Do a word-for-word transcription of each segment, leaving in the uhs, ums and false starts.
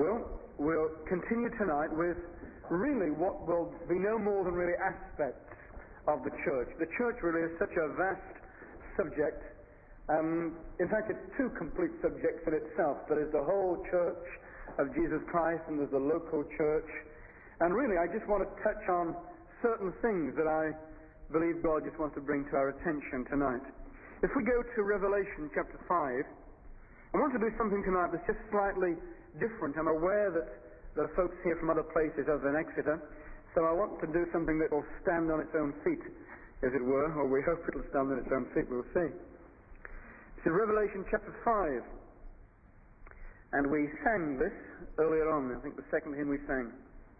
Well, we'll continue tonight with really what will be no more than really aspects of the church. The church really is such a vast subject. Um, in fact, it's two complete subjects in itself. There is the whole church of Jesus Christ and there's the local church. And really, I just want to touch on certain things that I believe God just wants to bring to our attention tonight. If we go to Revelation chapter five, I want to do something tonight that's just slightly different. I'm aware that there are folks here from other places other than Exeter, so I want to do something that will stand on its own feet, as it were, or we hope it will stand on its own feet, we'll see. It's in Revelation chapter five, and we sang this earlier on, I think the second hymn we sang.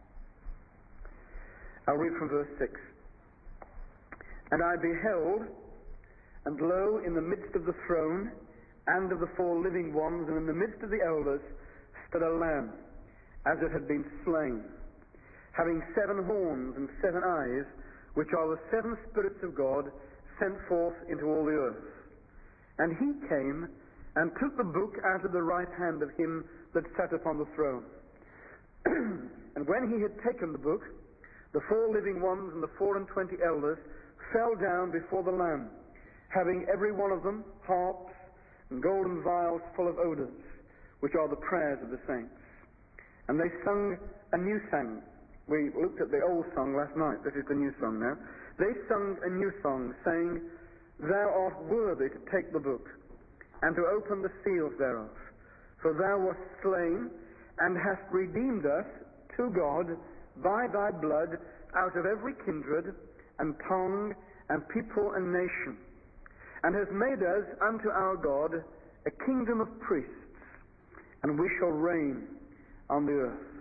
I'll read from verse six. And I beheld, and lo, in the midst of the throne, and of the four living ones, and in the midst of the elders, stood a lamb, as it had been slain, having seven horns and seven eyes, which are the seven spirits of God, sent forth into all the earth. And he came, and took the book out of the right hand of him that sat upon the throne. And when he had taken the book, the four living ones and the four and twenty elders fell down before the Lamb, having every one of them harps and golden vials full of odors, which are the prayers of the saints. And they sung a new song. We looked at the old song last night. This is the new song now. They sung a new song, saying, Thou art worthy to take the book, and to open the seals thereof. For thou wast slain, and hast redeemed us to God by thy blood out of every kindred, and tongue, and people, and nation, and hast made us unto our God a kingdom of priests, and we shall reign on the earth.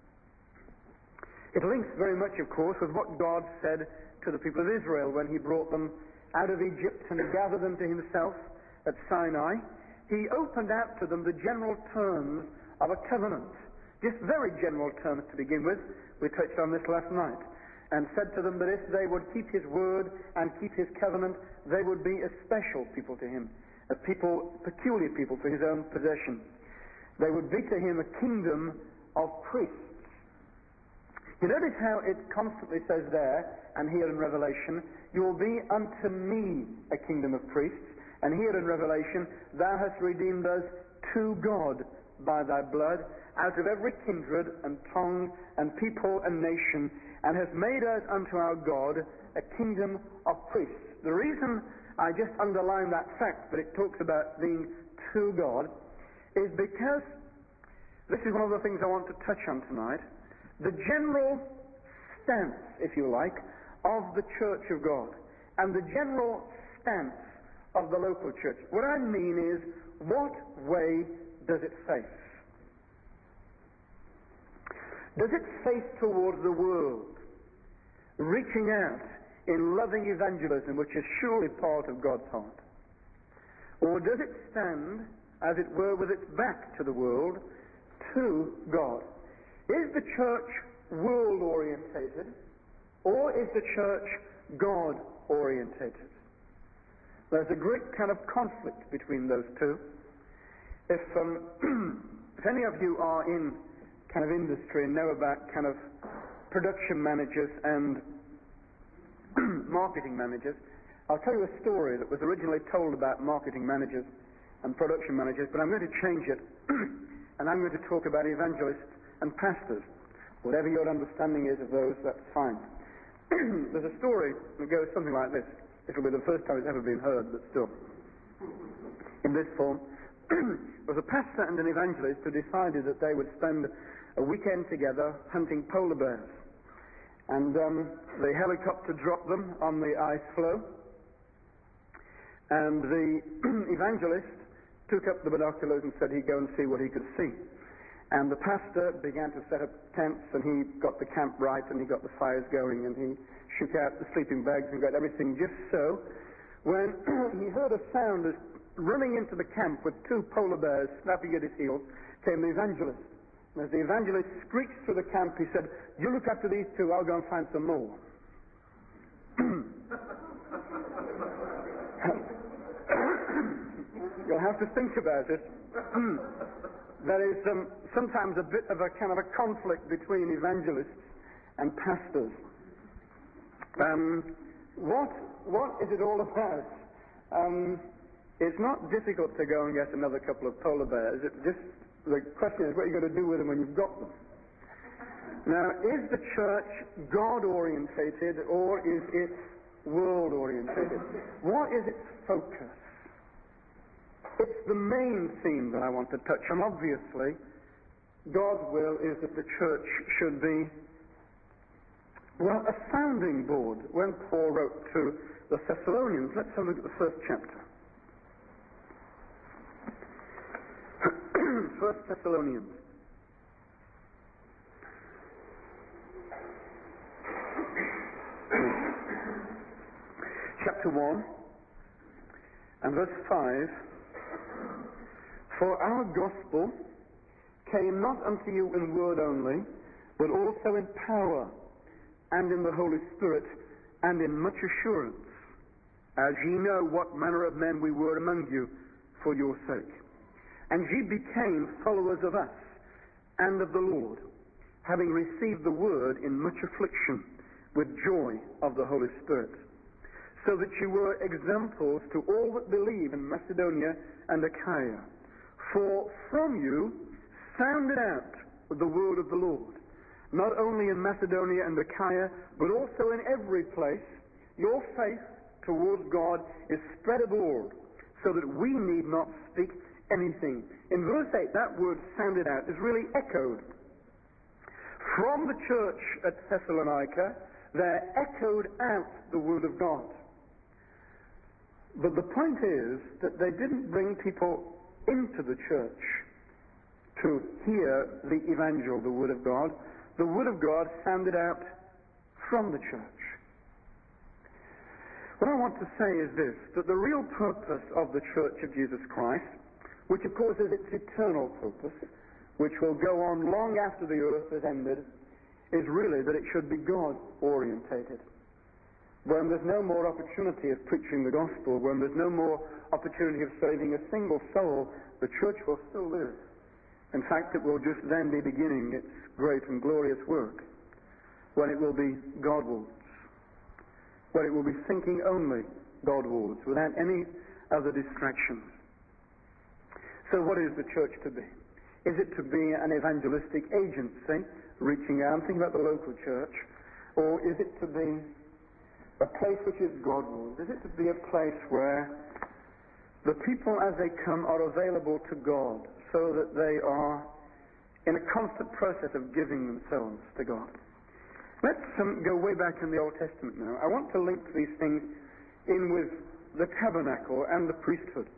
It links very much, of course, with what God said to the people of Israel when he brought them out of Egypt and gathered them to himself at Sinai. He opened out to them the general terms of a covenant, just very general terms to begin with. We touched on this last night, and said to them that if they would keep his word and keep his covenant, they would be a special people to him, a people, peculiar people for his own possession. They would be to him a kingdom of priests. You notice how it constantly says there, and here in Revelation, you will be unto me a kingdom of priests, and here in Revelation, thou hast redeemed us to God by thy blood, out of every kindred and tongue and people and nation, and hast made us unto our God a kingdom of priests. The reason I just underline that fact that it talks about being to God is because this is one of the things I want to touch on tonight. The general stance, if you like, of the Church of God and the general stance of the local church. What I mean is, what way does it face? Does it face towards the world, reaching out in loving evangelism, which is surely part of God's heart? Or does it stand, as it were, with its back to the world, to God? Is the church world-orientated, or is the church God-orientated? There's a great kind of conflict between those two. If, um, if any of you are in kind of industry and know about kind of production managers and marketing managers, I'll tell you a story that was originally told about marketing managers and production managers, but I'm going to change it and I'm going to talk about evangelists and pastors. Whatever your understanding is of those, that's fine. There's a story that goes something like this. It'll be the first time it's ever been heard, but still, in this form. There was a pastor and an evangelist who decided that they would spend a weekend together hunting polar bears. And um, the helicopter dropped them on the ice floe, and the evangelist took up the binoculars and said he'd go and see what he could see. And the pastor began to set up tents, and he got the camp right, and he got the fires going, and he shook out the sleeping bags and got everything just so. When he heard a sound as running into the camp with two polar bears snapping at his heels, came the evangelist. And as the evangelist screeched through the camp, he said, "You look after these two, I'll go and find some more." You'll have to think about it. there is um, sometimes a bit of a kind of a conflict between evangelists and pastors. Um, what what is it all about? Um, it's not difficult to go and get another couple of polar bears. It just the question is what you're going to do with them when you've got them. Now, is the church God-orientated or is it world-orientated? What is its focus? It's the main theme that I want to touch on. Obviously, God's will is that the church should be, well, a sounding board. When Paul wrote to the Thessalonians, let's have a look at the first chapter. First Thessalonians. Chapter one and verse five. For our gospel came not unto you in word only, but also in power, and in the Holy Spirit, and in much assurance, as ye know what manner of men we were among you for your sake. And ye became followers of us, and of the Lord, having received the word in much affliction, with joy of the Holy Spirit, so that you were examples to all that believe in Macedonia and Achaia. For from you sounded out the word of the Lord, not only in Macedonia and Achaia, but also in every place. Your faith towards God is spread abroad, so that we need not speak anything. In verse eight, that word sounded out is really echoed. From the church at Thessalonica, there echoed out the word of God. But the point is that they didn't bring people into the church to hear the evangel, the word of God. The word of God sounded out from the church. What I want to say is this, that the real purpose of the Church of Jesus Christ, which of course is its eternal purpose, which will go on long after the earth has ended, is really that it should be God-orientated. When there's no more opportunity of preaching the gospel, when there's no more opportunity of saving a single soul, the church will still live. In fact, it will just then be beginning its great and glorious work, when it will be Godwards, when it will be thinking only Godwards, without any other distractions. So what is the church to be? Is it to be an evangelistic agency, reaching out, thinking about the local church, or is it to be a place which is Godwards? Is it to be a place where the people as they come are available to God, so that they are in a constant process of giving themselves to God? Let's um, go way back in the Old Testament now. I want to link these things in with the tabernacle and the priesthood,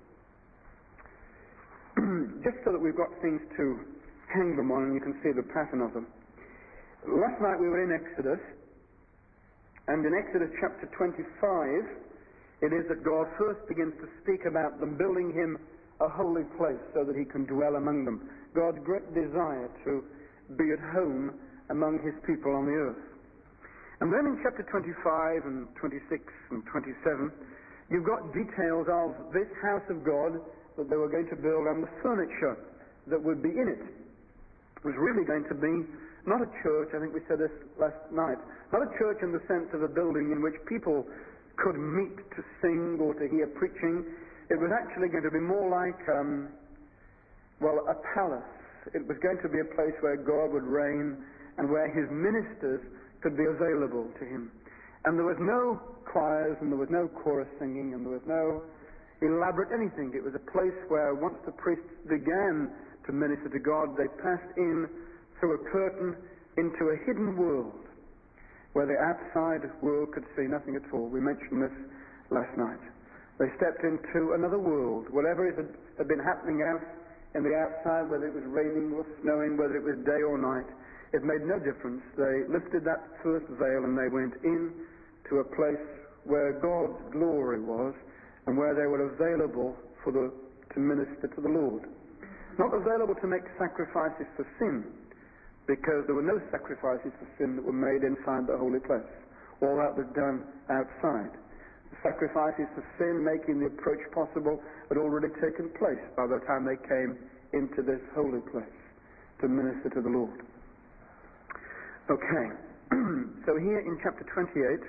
just so that we've got things to hang them on and you can see the pattern of them. Last night we were in Exodus, and in Exodus chapter twenty-five, it is that God first begins to speak about them building him a holy place so that he can dwell among them. God's great desire to be at home among his people on the earth. And then in chapter twenty-five and twenty-six and twenty-seven, you've got details of this house of God that they were going to build and the furniture that would be in it. It was really going to be not a church, I think we said this last night, not a church in the sense of a building in which people could meet to sing or to hear preaching. It was actually going to be more like, um, well, a palace. It was going to be a place where God would reign and where his ministers could be available to him. And there was no choirs, and there was no chorus singing, and there was no elaborate anything. It was a place where once the priests began to minister to God, they passed in through a curtain into a hidden world where the outside world could see nothing at all. We mentioned this last night. They stepped into another world. Whatever it had, had been happening out in the outside, whether it was raining or snowing, whether it was day or night, it made no difference. They lifted that first veil and they went in to a place where God's glory was and where they were available for the, to minister to the Lord. Not available to make sacrifices for sin, because there were no sacrifices for sin that were made inside the holy place. All that was done outside. The sacrifices for sin, making the approach possible, had already taken place by the time they came into this holy place to minister to the Lord. Okay, so here in chapter twenty-eight,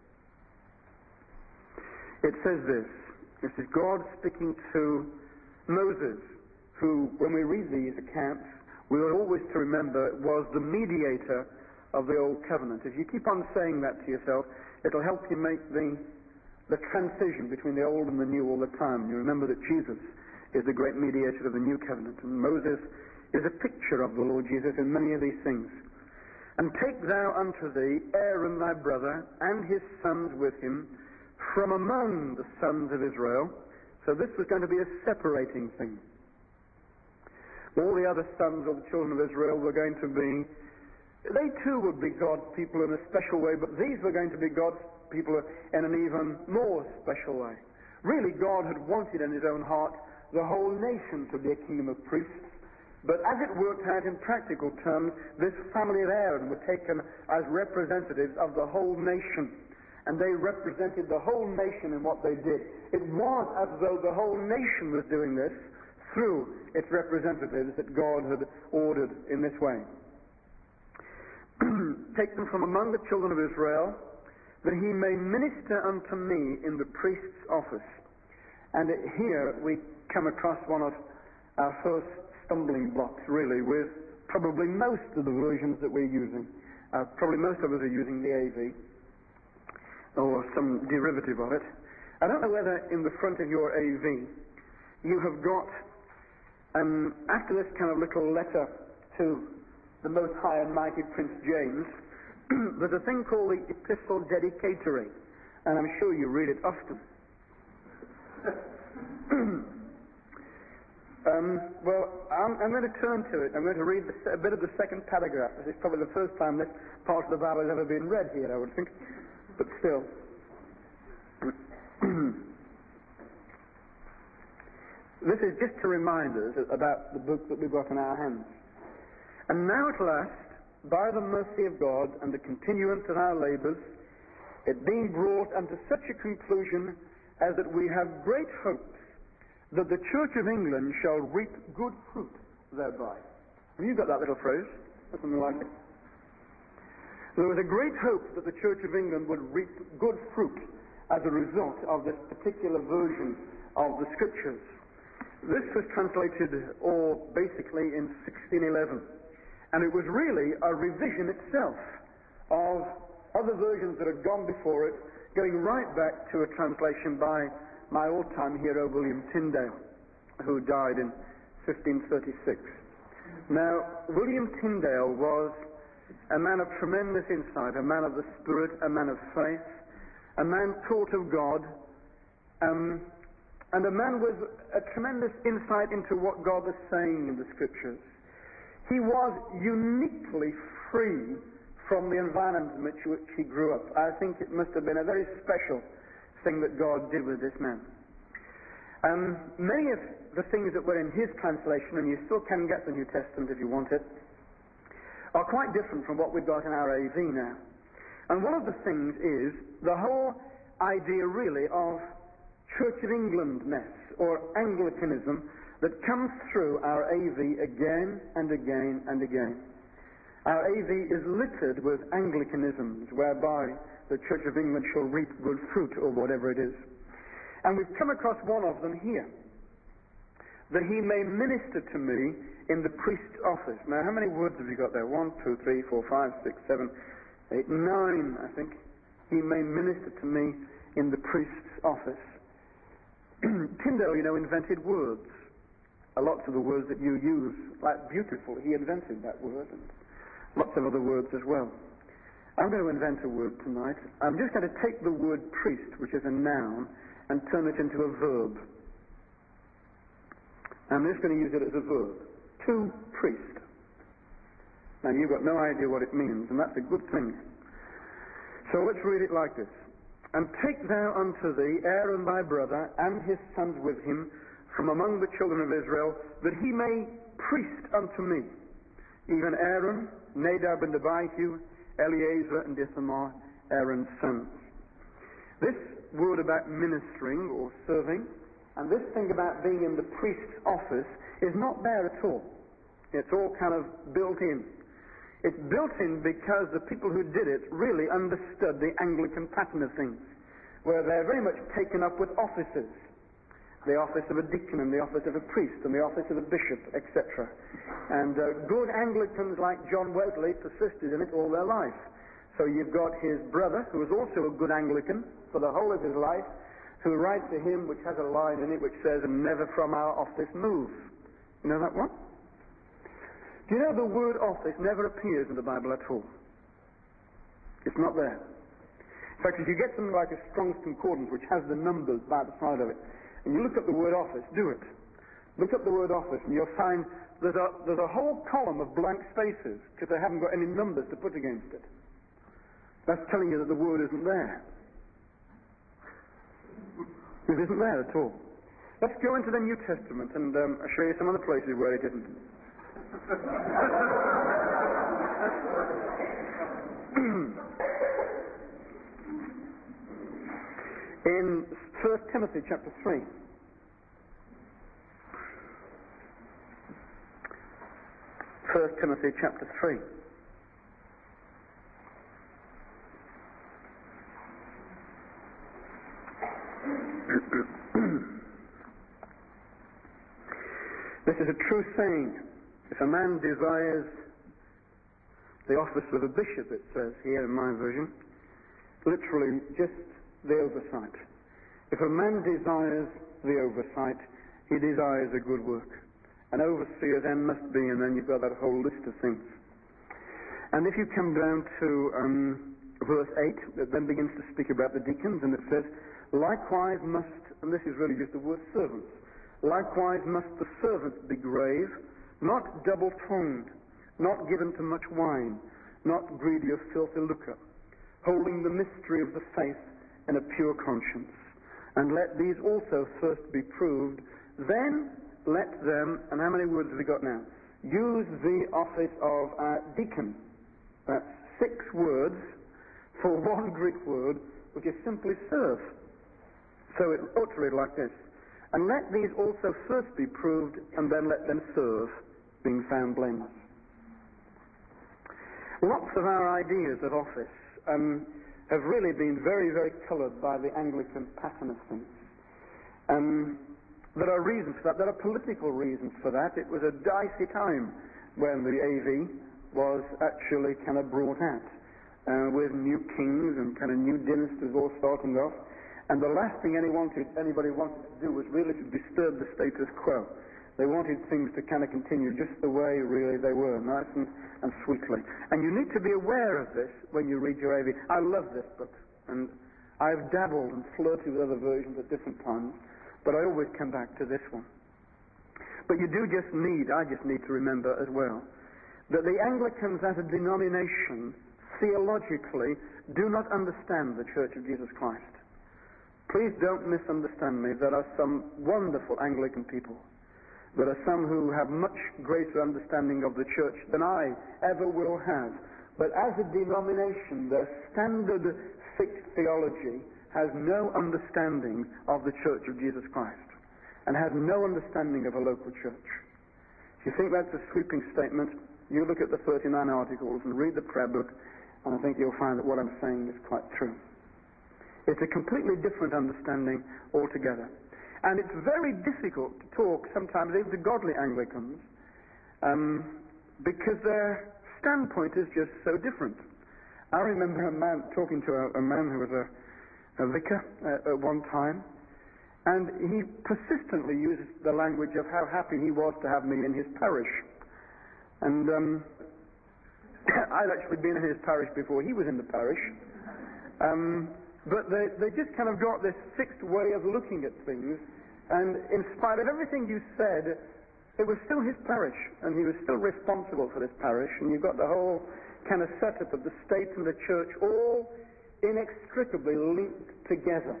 it says this. This is God speaking to Moses, who, when we read these accounts, we are always to remember was the mediator of the Old Covenant. If you keep on saying that to yourself, it'll help you make the, the transition between the Old and the New all the time. You remember that Jesus is the great mediator of the New Covenant, and Moses is a picture of the Lord Jesus in many of these things. And take thou unto thee Aaron thy brother, and his sons with him, from among the sons of Israel. So this was going to be a separating thing. All the other sons of the children of Israel were going to be, they too would be God's people in a special way, but these were going to be God's people in an even more special way. Really, God had wanted in his own heart the whole nation to be a kingdom of priests. But as it worked out in practical terms, this family of Aaron were taken as representatives of the whole nation. And they represented the whole nation in what they did. It was as though the whole nation was doing this through its representatives that God had ordered in this way. Take them from among the children of Israel, that he may minister unto me in the priest's office. And here we come across one of our first stumbling blocks, really, with probably most of the versions that we're using. Uh, probably most of us are using the A V, or some derivative of it. I don't know whether in the front of your A V you have got, um, after this kind of little letter to the Most High and Mighty Prince James, there's a thing called the Epistle Dedicatory, and I'm sure you read it often. Um, well, I'm, I'm going to turn to it. I'm going to read the, a bit of the second paragraph. This is probably the first time this part of the Bible has ever been read here, I would think. But still. This is just to remind us about the book that we've got in our hands. And now at last, by the mercy of God and the continuance of our labours, it being brought unto such a conclusion as that we have great hopes that the Church of England shall reap good fruit thereby. Have you got that little phrase? Something like it. There was a great hope that the Church of England would reap good fruit as a result of this particular version of the Scriptures. This was translated, or basically, in sixteen eleven. And it was really a revision itself of other versions that had gone before it, going right back to a translation by my old-time hero, William Tyndale, who died in fifteen thirty-six. Now, William Tyndale was a man of tremendous insight, a man of the Spirit, a man of faith, a man taught of God, um, and a man with a tremendous insight into what God was saying in the Scriptures. He was uniquely free from the environment in which, which he grew up. I think it must have been a very special thing that God did with this man. Um, many of the things that were in his translation, and you still can get the New Testament if you want it, are quite different from what we've got in our A V now. And one of the things is the whole idea really of Church of England-ness or Anglicanism that comes through our A V again and again and again. Our A V is littered with Anglicanisms whereby the Church of England shall reap good fruit, or whatever it is. And we've come across one of them here. That he may minister to me in the priest's office. Now, how many words have you got there? One, two, three, four, five, six, seven, eight, nine, I think. He may minister to me in the priest's office. Tyndale, you know, invented words. A lot of the words that you use, like beautiful, he invented that word, and lots of other words as well. I'm going to invent a word tonight. I'm just going to take the word priest, which is a noun, and turn it into a verb. I'm just going to use it as a verb. To priest. Now, you've got no idea what it means, and that's a good thing. So let's read it like this. And take thou unto thee Aaron thy brother, and his sons with him, from among the children of Israel, that he may priest unto me, even Aaron, Nadab and Abihu, Eleazar and Ithamar, Aaron's sons. This word about ministering or serving And this thing about being in the priest's office is not there at all. It's all kind of built in. It's built in because the people who did it really understood the Anglican pattern of things, where they're very much taken up with offices. The office of a deacon and the office of a priest and the office of a bishop, et cetera. And uh, good Anglicans like John Wesley persisted in it all their life. So you've got his brother, who was also a good Anglican for the whole of his life, who writes a hymn which has a line in it which says, "Never from our office move." You know that one? Do you know the word office never appears in the Bible at all? It's not there. In fact, if you get something like a Strong's Concordance which has the numbers by the side of it, and you look up the word office, do it. Look up the word office and you'll find there's a, there's a whole column of blank spaces because they haven't got any numbers to put against it. That's telling you that the word isn't there. It isn't there at all. Let's go into the New Testament and um, I'll show you some other places where it isn't. In First Timothy chapter three. First Timothy chapter three. This is a true saying. If a man desires the office of a bishop, it says here in my version, literally just the oversight. If a man desires the oversight, he desires a good work. An overseer then must be, and then you've got that whole list of things. And if you come down to um, verse eight, it then begins to speak about the deacons, and it says, likewise must, and this is really just the word servants, likewise must the servant be grave, not double-tongued, not given to much wine, not greedy of filthy lucre, holding the mystery of the faith in a pure conscience. And let these also first be proved, then let them, and how many words have we got now? Use the office of uh, deacon. That's six words for one Greek word, which is simply serve. So it ought to read like this. And let these also first be proved, and then let them serve, being found blameless. Lots of our ideas of office um, have really been very, very coloured by the Anglican pattern of things. Um, there are reasons for that. There are political reasons for that. It was a dicey time when the A V was actually kind of brought out, uh, with new kings and kind of new dynasties all starting off. And the last thing any wanted, anybody wanted to do was really to disturb the status quo. They wanted things to kind of continue just the way really they were, nice and, and sweetly. And you need to be aware of this when you read your A V. I love this book, and I've dabbled and flirted with other versions at different times, but I always come back to this one. But you do just need, I just need to remember as well, that the Anglicans as a denomination, theologically, do not understand the Church of Jesus Christ. Please don't misunderstand me. There are some wonderful Anglican people. There are some who have much greater understanding of the church than I ever will have. But as a denomination, their standard fixed theology has no understanding of the Church of Jesus Christ and has no understanding of a local church. If you think that's a sweeping statement, you look at the thirty-nine articles and read the prayer book, and I think you'll find that what I'm saying is quite true. It's a completely different understanding altogether. And it's very difficult to talk sometimes even to godly Anglicans um, because their standpoint is just so different. I remember a man talking to a, a man who was a, a vicar uh, at one time, and he persistently used the language of how happy he was to have me in his parish. And um, I'd actually been in his parish before he was in the parish. Um, But they, they just kind of got this fixed way of looking at things, and in spite of everything you said, it was still his parish, and he was still responsible for this parish, and you've got the whole kind of setup of the state and the church all inextricably linked together.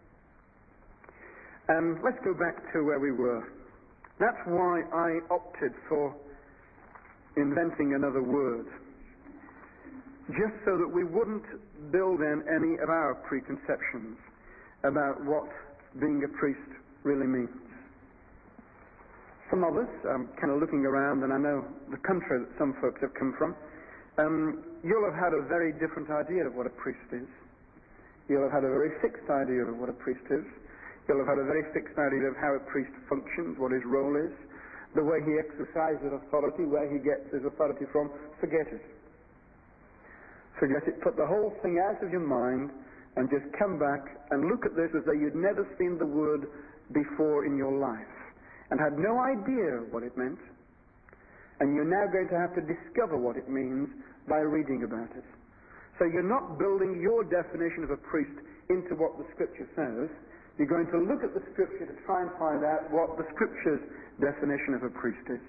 Um, let's go back to where we were. That's why I opted for inventing another word, just so that we wouldn't build in any of our preconceptions about what being a priest really means. Some of us, I'm kind of looking around, and I know the country that some folks have come from, um, you'll have had a very different idea of what a priest is. You'll have had a very fixed idea of what a priest is. You'll have had a very fixed idea of how a priest functions, what his role is, the way he exercises authority, where he gets his authority from. Forget it. Forget it. Put the whole thing out of your mind and just come back and look at this as though you'd never seen the word before in your life and had no idea what it meant. And you're now going to have to discover what it means by reading about it. So you're not building your definition of a priest into what the Scripture says. You're going to look at the Scripture to try and find out what the Scripture's definition of a priest is.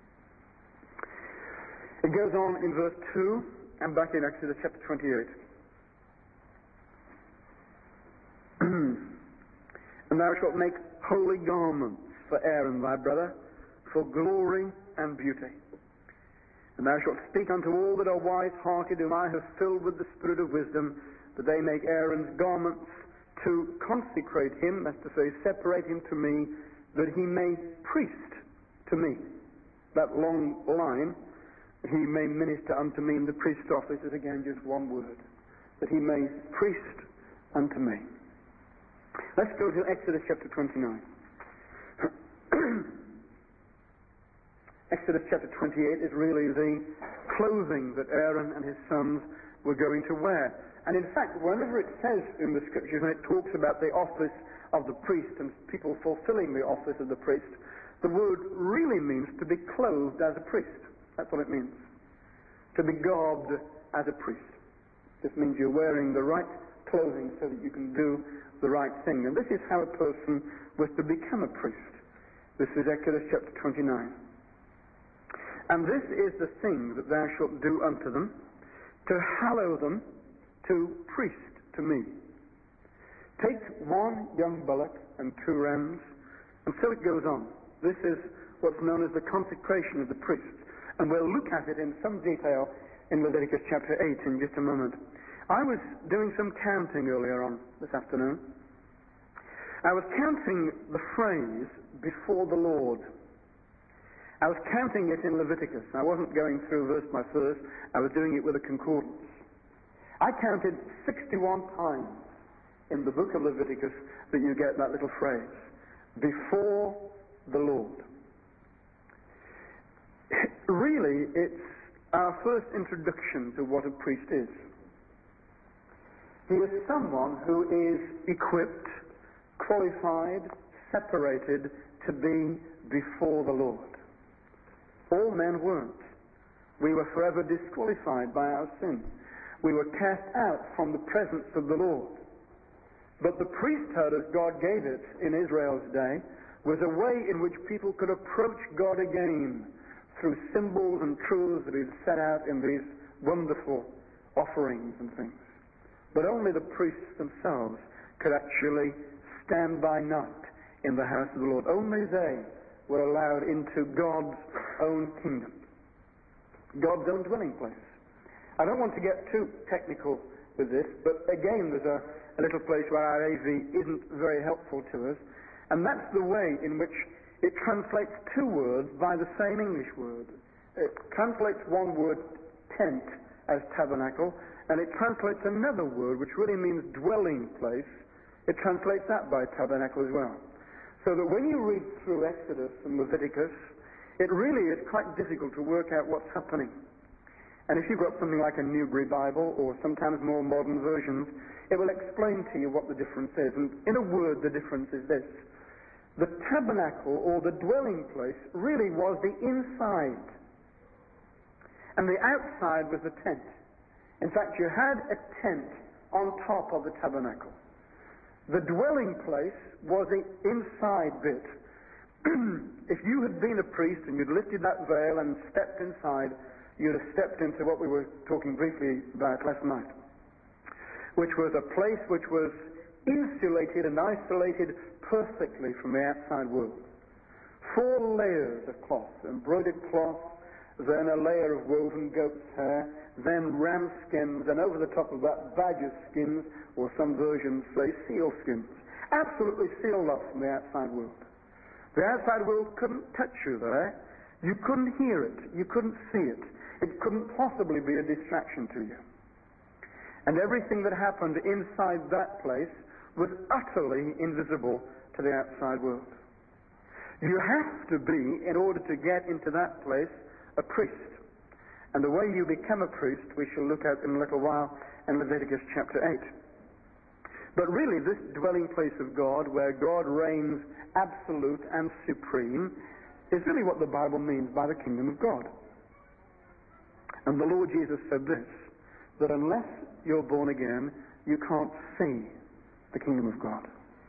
It goes on in verse two and back in Exodus chapter twenty-eight. And thou shalt make holy garments for Aaron thy brother, for glory and beauty. And thou shalt speak unto all that are wise-hearted, whom I have filled with the spirit of wisdom, that they make Aaron's garments to consecrate him, that's to say, separate him to me, that he may priest to me. That long line, he may minister unto me in the priest office, is again just one word. That he may priest unto me. Let's go to Exodus chapter twenty-nine. Exodus chapter twenty-eight is really the clothing that Aaron and his sons were going to wear. And in fact, whenever it says in the Scriptures, when it talks about the office of the priest and people fulfilling the office of the priest, the word really means to be clothed as a priest. That's what it means. To be garbed as a priest. This means you're wearing the right clothing so that you can do the right thing. And this is how a person was to become a priest. This is Exodus chapter twenty-nine. And this is the thing that thou shalt do unto them, to hallow them, to priest to me. Take one young bullock and two rams, and so it goes on. This is what's known as the consecration of the priests. And we'll look at it in some detail in Leviticus chapter eight in just a moment. I was doing some counting earlier on this afternoon. I was counting the phrase, before the Lord. I was counting it in Leviticus. I wasn't going through verse by verse. I was doing it with a concordance. I counted sixty-one times in the book of Leviticus that you get that little phrase, before the Lord. Really, it's our first introduction to what a priest is. He is someone who is equipped, qualified, separated to be before the Lord. All men weren't. We were forever disqualified by our sin. We were cast out from the presence of the Lord. But the priesthood, as God gave it in Israel's day, was a way in which people could approach God again through symbols and truths that He'd set out in these wonderful offerings and things. But only the priests themselves could actually stand by night in the house of the Lord. Only they were allowed into God's own kingdom, God's own dwelling place. I don't want to get too technical with this, but again there's a, a little place where our A V isn't very helpful to us, and that's the way in which it translates two words by the same English word. It translates one word, tent, as tabernacle, and it translates another word, which really means dwelling place. It translates that by tabernacle as well. So that when you read through Exodus and Leviticus, it really is quite difficult to work out what's happening. And if you've got something like a Newbury Bible, or sometimes more modern versions, it will explain to you what the difference is. And in a word, the difference is this. The tabernacle, or the dwelling place, really was the inside. And the outside was the tent. In fact, you had a tent on top of the tabernacle. The dwelling place was the inside bit. If you had been a priest and you'd lifted that veil and stepped inside, you'd have stepped into what we were talking briefly about last night, which was a place which was insulated and isolated perfectly from the outside world. Four layers of cloth, embroidered cloth, then a layer of woven goat's hair, then ram skins, and over the top of that badger skins, or some versions say seal skins. absolutely sealed off from the outside world. The outside world couldn't touch you there. You couldn't hear it. You couldn't see it. It couldn't possibly be a distraction to you. And everything that happened inside that place was utterly invisible to the outside world. You have to be, in order to get into that place, a priest. And the way you become a priest, we shall look at in a little while in Leviticus chapter eight. But really, this dwelling place of God, where God reigns absolute and supreme, is really what the Bible means by the kingdom of God. And the Lord Jesus said this, that unless you're born again, you can't see the kingdom of God.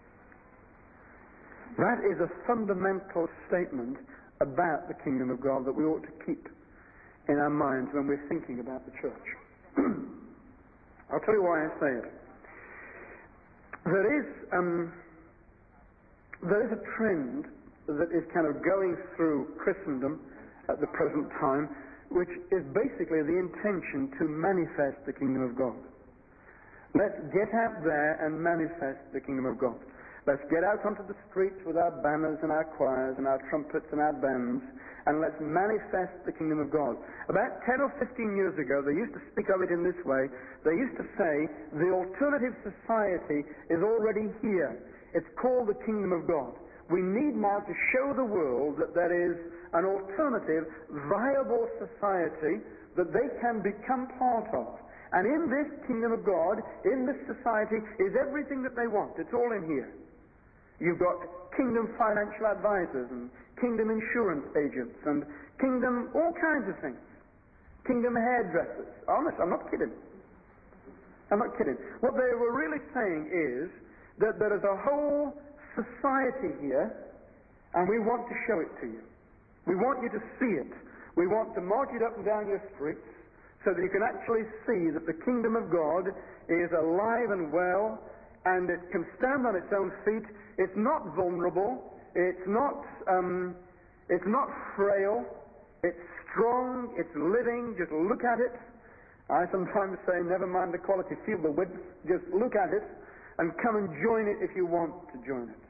That is a fundamental statement about the kingdom of God that we ought to keep in our minds when we're thinking about the church. I'll tell you why I say it. There is, um, there is a trend that is kind of going through Christendom at the present time, which is basically the intention to manifest the kingdom of God. Let's get out there and manifest the kingdom of God. Let's get out onto the streets with our banners and our choirs and our trumpets and our bands, and let's manifest the kingdom of God. About ten or fifteen years ago, they used to speak of it in this way. They used to say, the alternative society is already here. It's called the kingdom of God. We need now to show the world that there is an alternative, viable society that they can become part of. And in this kingdom of God, in this society, is everything that they want. It's all in here. You've got kingdom financial advisors and kingdom insurance agents and kingdom all kinds of things. Kingdom hairdressers. Honest, I'm not kidding. I'm not kidding. What they were really saying is that there is a whole society here, and we want to show it to you. We want you to see it. We want to march it up and down your streets so that you can actually see that the kingdom of God is alive and well, and it can stand on its own feet. It's not vulnerable. It's not, um, it's not frail. It's strong. It's living. Just look at it. I sometimes say, never mind the quality, feel the width. Just look at it and come and join it if you want to join it.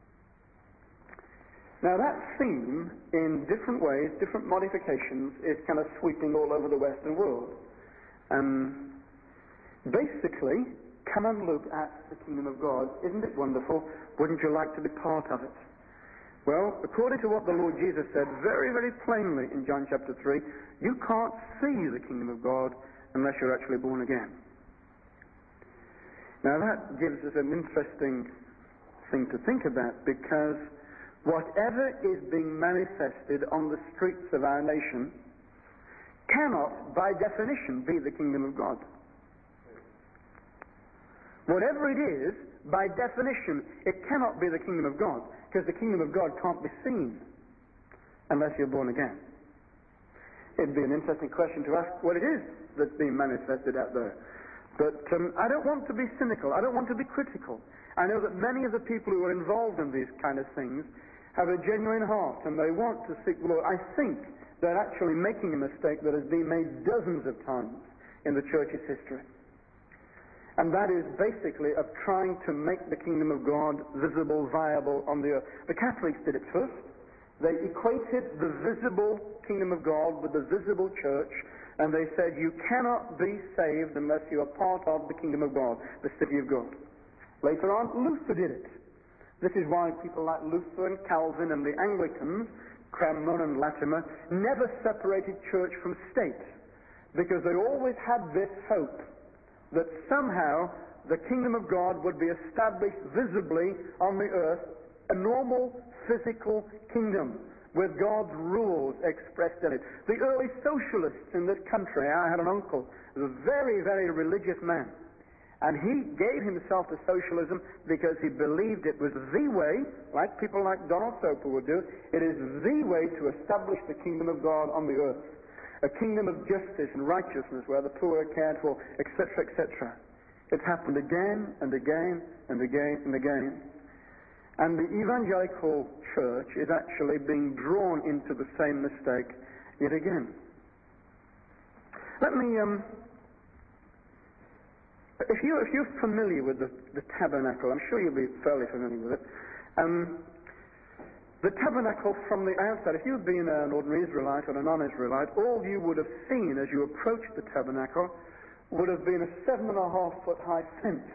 Now that theme, in different ways, different modifications, is kind of sweeping all over the Western world. Um, basically, come and look at the kingdom of God. Isn't it wonderful? Wouldn't you like to be part of it? Well, according to what the Lord Jesus said very, very plainly in John chapter three, you can't see the kingdom of God unless you're actually born again. Now that gives us an interesting thing to think about, because whatever is being manifested on the streets of our nation cannot, by definition, be the kingdom of God. Whatever it is, by definition, it cannot be the kingdom of God, because the kingdom of God can't be seen unless you're born again. It'd be an interesting question to ask what it is that's being manifested out there. But um, I don't want to be cynical. I don't want to be critical. I know that many of the people who are involved in these kind of things have a genuine heart, and they want to seek the Lord. I think they're actually making a mistake that has been made dozens of times in the church's history. And that is basically of trying to make the kingdom of God visible, viable on the earth. The Catholics did it first. They equated the visible kingdom of God with the visible church, and they said you cannot be saved unless you are part of the kingdom of God, the city of God. Later on, Luther did it. This is why people like Luther and Calvin and the Anglicans, Cranmer and Latimer, never separated church from state, because they always had this hope that somehow the kingdom of God would be established visibly on the earth, a normal physical kingdom with God's rules expressed in it. The early socialists in this country, I had an uncle, who was a very, very religious man, and he gave himself to socialism because he believed it was the way, like people like Donald Soper would do, it is the way to establish the kingdom of God on the earth. A kingdom of justice and righteousness where the poor are cared for, et cetera, et cetera. It's happened again and again and again and again. And the evangelical church is actually being drawn into the same mistake yet again. Let me um, If, you, if you're familiar with the, the tabernacle, I'm sure you'll be fairly familiar with it. Um, the tabernacle from the outside, if you'd been an ordinary Israelite or a non-Israelite, all you would have seen as you approached the tabernacle would have been a seven and a half foot high fence.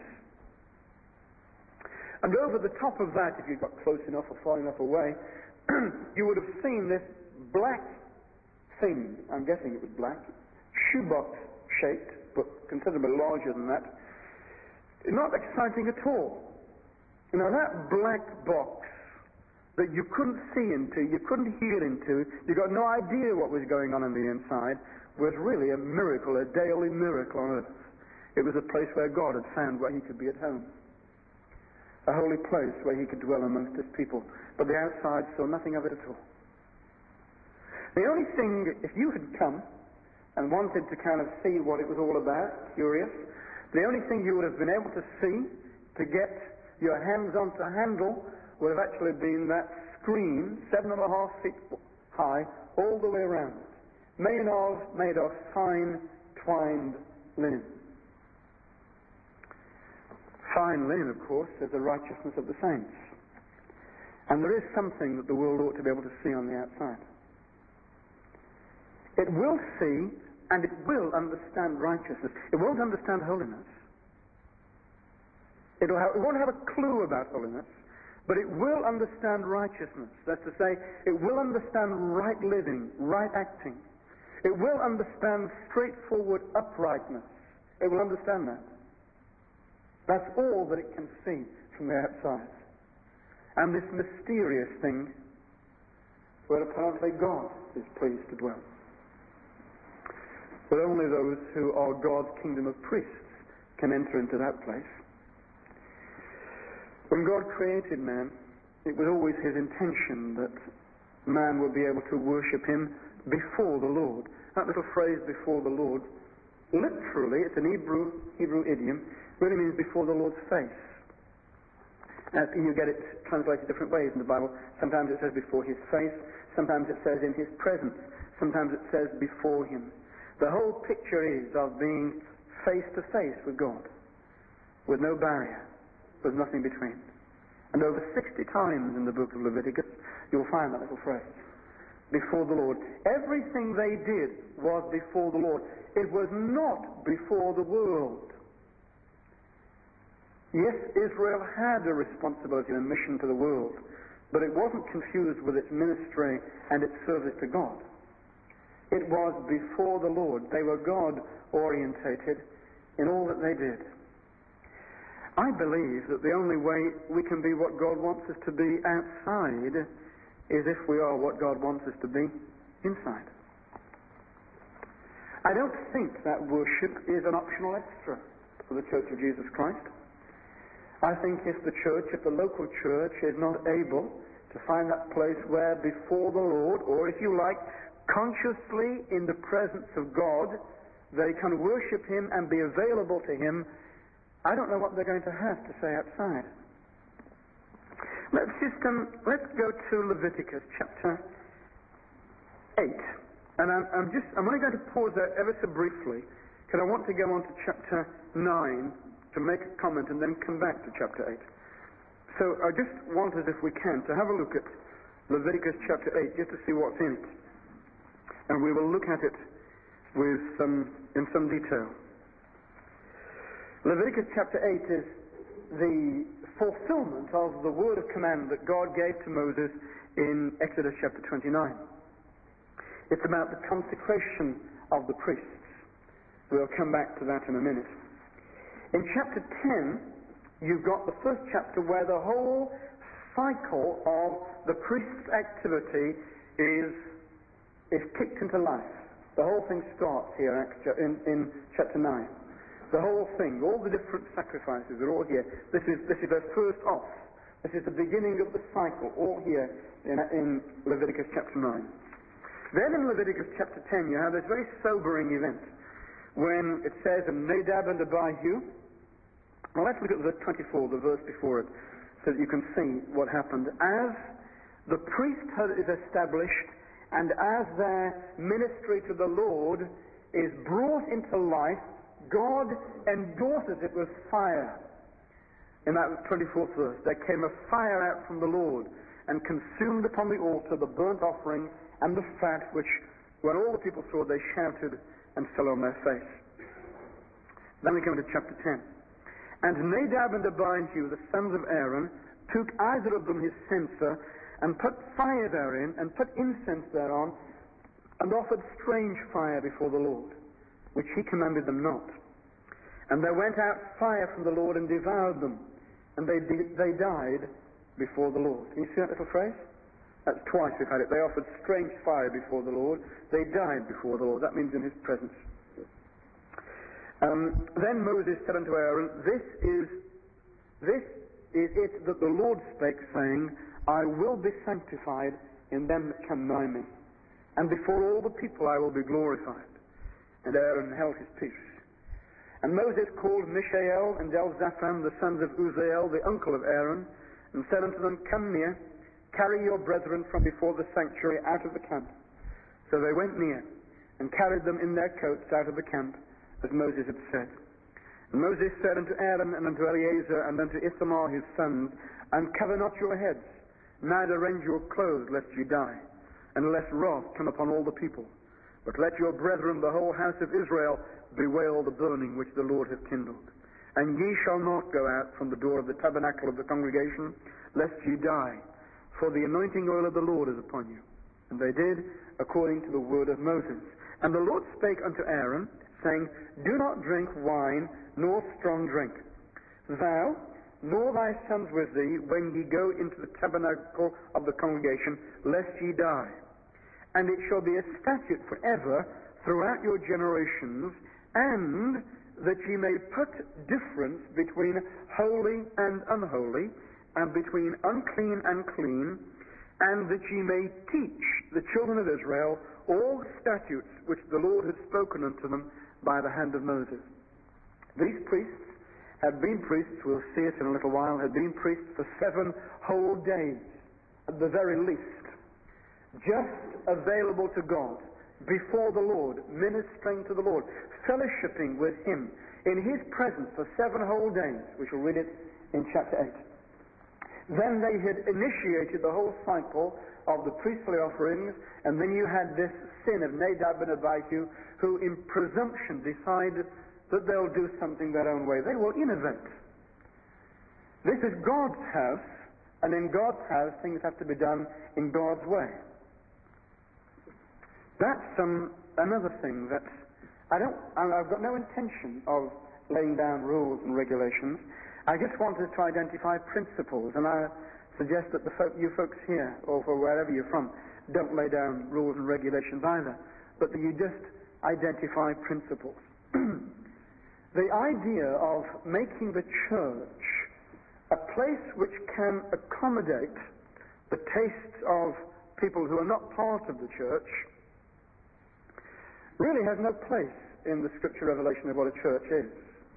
And over the top of that, if you got close enough or far enough away, you would have seen this black thing, I'm guessing it was black, shoebox shaped, but considerably larger than that. Not exciting at all. You know, that black box that you couldn't see into, you couldn't hear into, you got no idea what was going on in the inside, was really a miracle, a daily miracle on earth. It was a place where God had found where he could be at home. A holy place where he could dwell amongst his people. But the outside saw nothing of it at all. The only thing, if you had come and wanted to kind of see what it was all about, curious, the only thing you would have been able to see, to get your hands on to handle, would have actually been that screen, seven and a half feet high, all the way around, made of, made of fine twined linen. Fine linen, of course, is the righteousness of the saints. And there is something that the world ought to be able to see on the outside. It will see and it will understand righteousness. It won't understand holiness. It'll have, it won't have a clue about holiness, but it will understand righteousness. That's to say, it will understand right living, right acting. It will understand straightforward uprightness. It will understand that. That's all that it can see from the outside. And this mysterious thing where apparently God is pleased to dwell. But only those who are God's kingdom of priests can enter into that place. When God created man, it was always his intention that man would be able to worship him before the Lord. That little phrase, before the Lord, literally, it's an Hebrew, Hebrew idiom, really means before the Lord's face. Now, you get it translated different ways in the Bible. Sometimes it says before his face, sometimes it says in his presence, sometimes it says before him. The whole picture is of being face to face with God, with no barrier, with nothing between. And over sixty times in the book of Leviticus, you'll find that little phrase. Before the Lord. Everything they did was before the Lord. It was not before the world. Yes, Israel had a responsibility and a mission to the world, but it wasn't confused with its ministry and its service to God. It was before the Lord. They were God-orientated in all that they did. I believe that the only way we can be what God wants us to be outside is if we are what God wants us to be inside. I don't think that worship is an optional extra for the Church of Jesus Christ. I think if the church, if the local church is not able to find that place where before the Lord, or if you like, consciously in the presence of God, they can worship him and be available to him, I don't know what they're going to have to say outside. Let's just um, let's go to Leviticus chapter eight, and I'm, I'm just I'm only going to pause there ever so briefly because I want to go on to chapter nine to make a comment and then come back to chapter eight. So I just want us, if we can, to have a look at Leviticus chapter eight just to see what's in it. And we will look at it with some, in some detail. Leviticus chapter eight is the fulfillment of the word of command that God gave to Moses in Exodus chapter twenty-nine. It's about the consecration of the priests. We'll come back to that in a minute. In chapter ten, you've got the first chapter where the whole cycle of the priest's activity is is kicked into life. The whole thing starts here in, in chapter nine. The whole thing, all the different sacrifices are all here. This is this is their first off. This is the beginning of the cycle, all here in, in Leviticus chapter nine. Then in Leviticus chapter ten, you have this very sobering event when it says, "And Nadab and Abihu." Well, let's look at verse twenty-four, the verse before it, so that you can see what happened. As the priesthood is established, and as their ministry to the Lord is brought into life God endorses it with fire. In that twenty-fourth verse, there came a fire out from the Lord and consumed upon the altar the burnt offering and the fat, which, when all the people saw, they shouted and fell on their face. Then we come to chapter ten. And Nadab and Abihu, the sons of Aaron, took either of them his censer, and put fire therein, and put incense thereon, and offered strange fire before the Lord, which he commanded them not. And there went out fire from the Lord and devoured them, and they they died before the Lord. Can you see that little phrase? That's twice we've had it. They offered strange fire before the Lord. They died before the Lord. That means in his presence. Um, then Moses said unto Aaron, This is this is it that the Lord spake, saying, I will be sanctified in them that come nigh me, and before all the people I will be glorified. And Aaron held his peace. And Moses called Mishael and Elzaphan, the sons of Uzziel, the uncle of Aaron, and said unto them, Come near, carry your brethren from before the sanctuary out of the camp. So they went near, and carried them in their coats out of the camp, as Moses had said. And Moses said unto Aaron and unto Eleazar and unto Ithamar his sons, Uncover not your heads, neither rend your clothes, lest ye die, and lest wrath come upon all the people. But let your brethren, the whole house of Israel, bewail the burning which the Lord hath kindled. And ye shall not go out from the door of the tabernacle of the congregation, lest ye die, for the anointing oil of the Lord is upon you. And they did according to the word of Moses. And the Lord spake unto Aaron, saying, Do not drink wine, nor strong drink, thou, nor thy sons with thee, when ye go into the tabernacle of the congregation, lest ye die. And it shall be a statute forever throughout your generations, and that ye may put difference between holy and unholy, and between unclean and clean, and that ye may teach the children of Israel all statutes which the Lord had spoken unto them by the hand of Moses. These priests had been priests, we'll see it in a little while, had been priests for seven whole days, at the very least, just available to God, before the Lord, ministering to the Lord, fellowshipping with Him in His presence for seven whole days. We shall read it in chapter eight. Then they had initiated the whole cycle of the priestly offerings, and then you had this sin of Nadab and Abihu, who in presumption decide that they'll do something their own way. They will innovate. This is God's house, and in God's house things have to be done in God's way. That's um, another thing that I don't, I've got no intention of laying down rules and regulations. I just wanted to identify principles, and I suggest that the folk, you folks here, or for wherever you're from, don't lay down rules and regulations either, but that you just identify principles. The idea of making the church a place which can accommodate the tastes of people who are not part of the church really has no place in the scripture revelation of what a church is.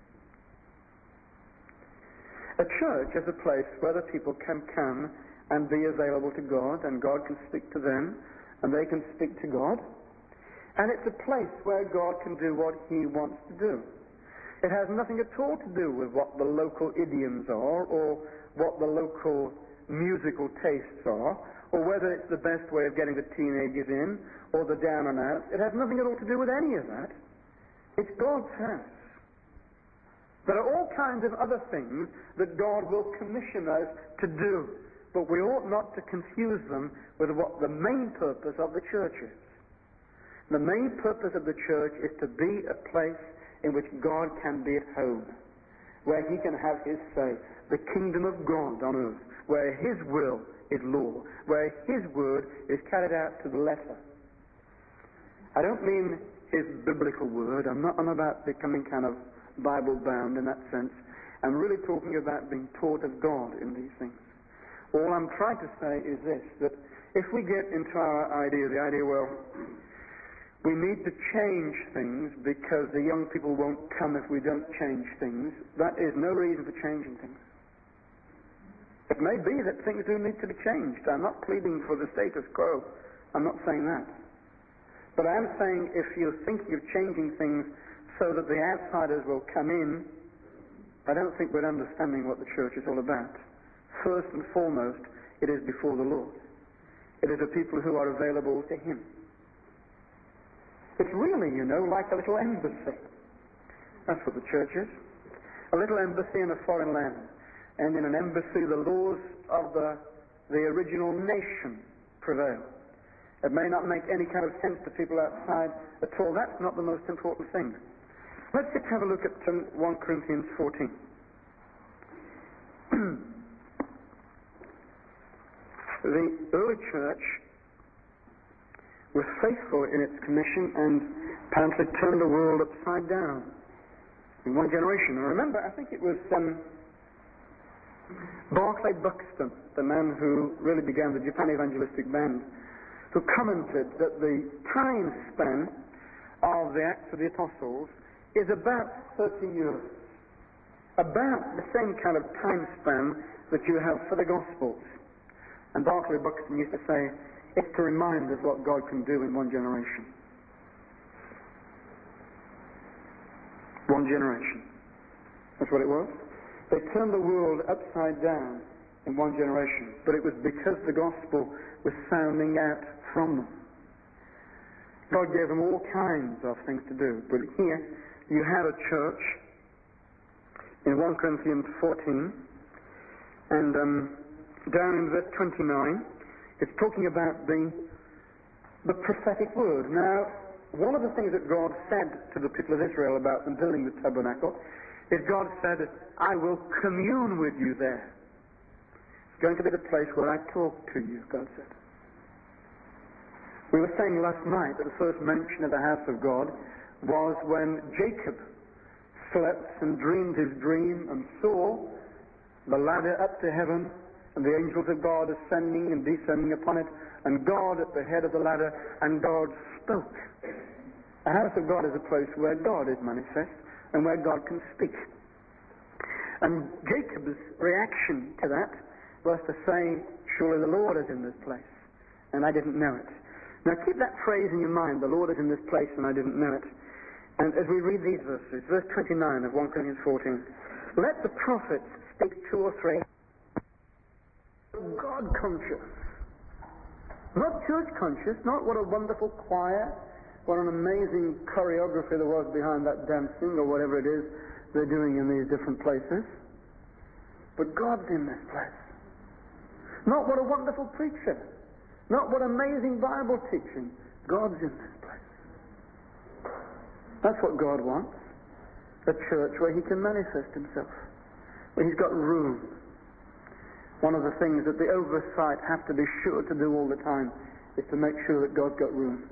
A church is a place where the people can come and be available to God, and God can speak to them, and they can speak to God. And it's a place where God can do what He wants to do. It has nothing at all to do with what the local idioms are, or what the local musical tastes are, or whether it's the best way of getting the teenagers in, or the down and out. It has nothing at all to do with any of that. It's God's house. There are all kinds of other things that God will commission us to do, but we ought not to confuse them with what the main purpose of the church is. The main purpose of the church is to be a place in which God can be at home, where He can have His say, the kingdom of God on earth, where His will is law, where His word is carried out to the letter. I don't mean His biblical word. I'm not on about becoming kind of Bible-bound in that sense. I'm really talking about being taught of God in these things. All I'm trying to say is this, that if we get into our idea, the idea, well, we need to change things because the young people won't come if we don't change things, that is no reason for changing things. It may be that things do need to be changed. I'm not pleading for the status quo. I'm not saying that. But I am saying if you're thinking of changing things so that the outsiders will come in, I don't think we're understanding what the church is all about. First and foremost, it is before the Lord. It is a people who are available to Him. It's really, you know, like a little embassy. That's what the church is. A little embassy in a foreign land. And in an embassy, the laws of the, the original nation prevail. It may not make any kind of sense to people outside at all. That's not the most important thing. Let's just have a look at um, First Corinthians fourteen. The early church was faithful in its commission and apparently turned the world upside down in one generation. And remember, I think it was um, Barclay Buxton, the man who really began the Japan Evangelistic Band, who commented that the time span of the Acts of the Apostles is about thirty years. About the same kind of time span that you have for the Gospels. And Barclay Buxton used to say, it's to remind us what God can do in one generation. One generation. That's what it was. They turned the world upside down in one generation, but it was because the gospel was sounding out from them. God gave them all kinds of things to do, but here you have a church in First Corinthians fourteen, and um, down in verse twenty-nine, it's talking about the, the prophetic word. Now, one of the things that God said to the people of Israel about them building the tabernacle is God said, I will commune with you there. It's going to be the place where I talk to you, God said. We were saying last night that the first mention of the house of God was when Jacob slept and dreamed his dream and saw the ladder up to heaven and the angels of God ascending and descending upon it, and God at the head of the ladder, and God spoke. The house of God is a place where God is manifest and where God can speak. And Jacob's reaction to that was to say, surely the Lord is in this place, and I didn't know it. Now keep that phrase in your mind, the Lord is in this place and I didn't know it. And as we read these verses, verse twenty-nine of First Corinthians fourteen, let the prophets speak two or three, God conscious, not church conscious, not what a wonderful choir, what an amazing choreography there was behind that dancing or whatever it is they're doing in these different places, but God's in this place. Not what a wonderful preacher, not what amazing Bible teaching, God's in this place. That's what God wants, a church where He can manifest Himself, where He's got room. One of the things that the oversight have to be sure to do all the time is to make sure that God's got room.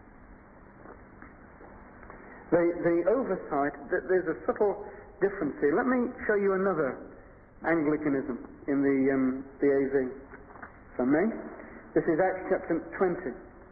The, the oversight, there's a subtle difference here. Let me show you another Anglicanism in the, um, the A V, if I may. This is Acts chapter twenty.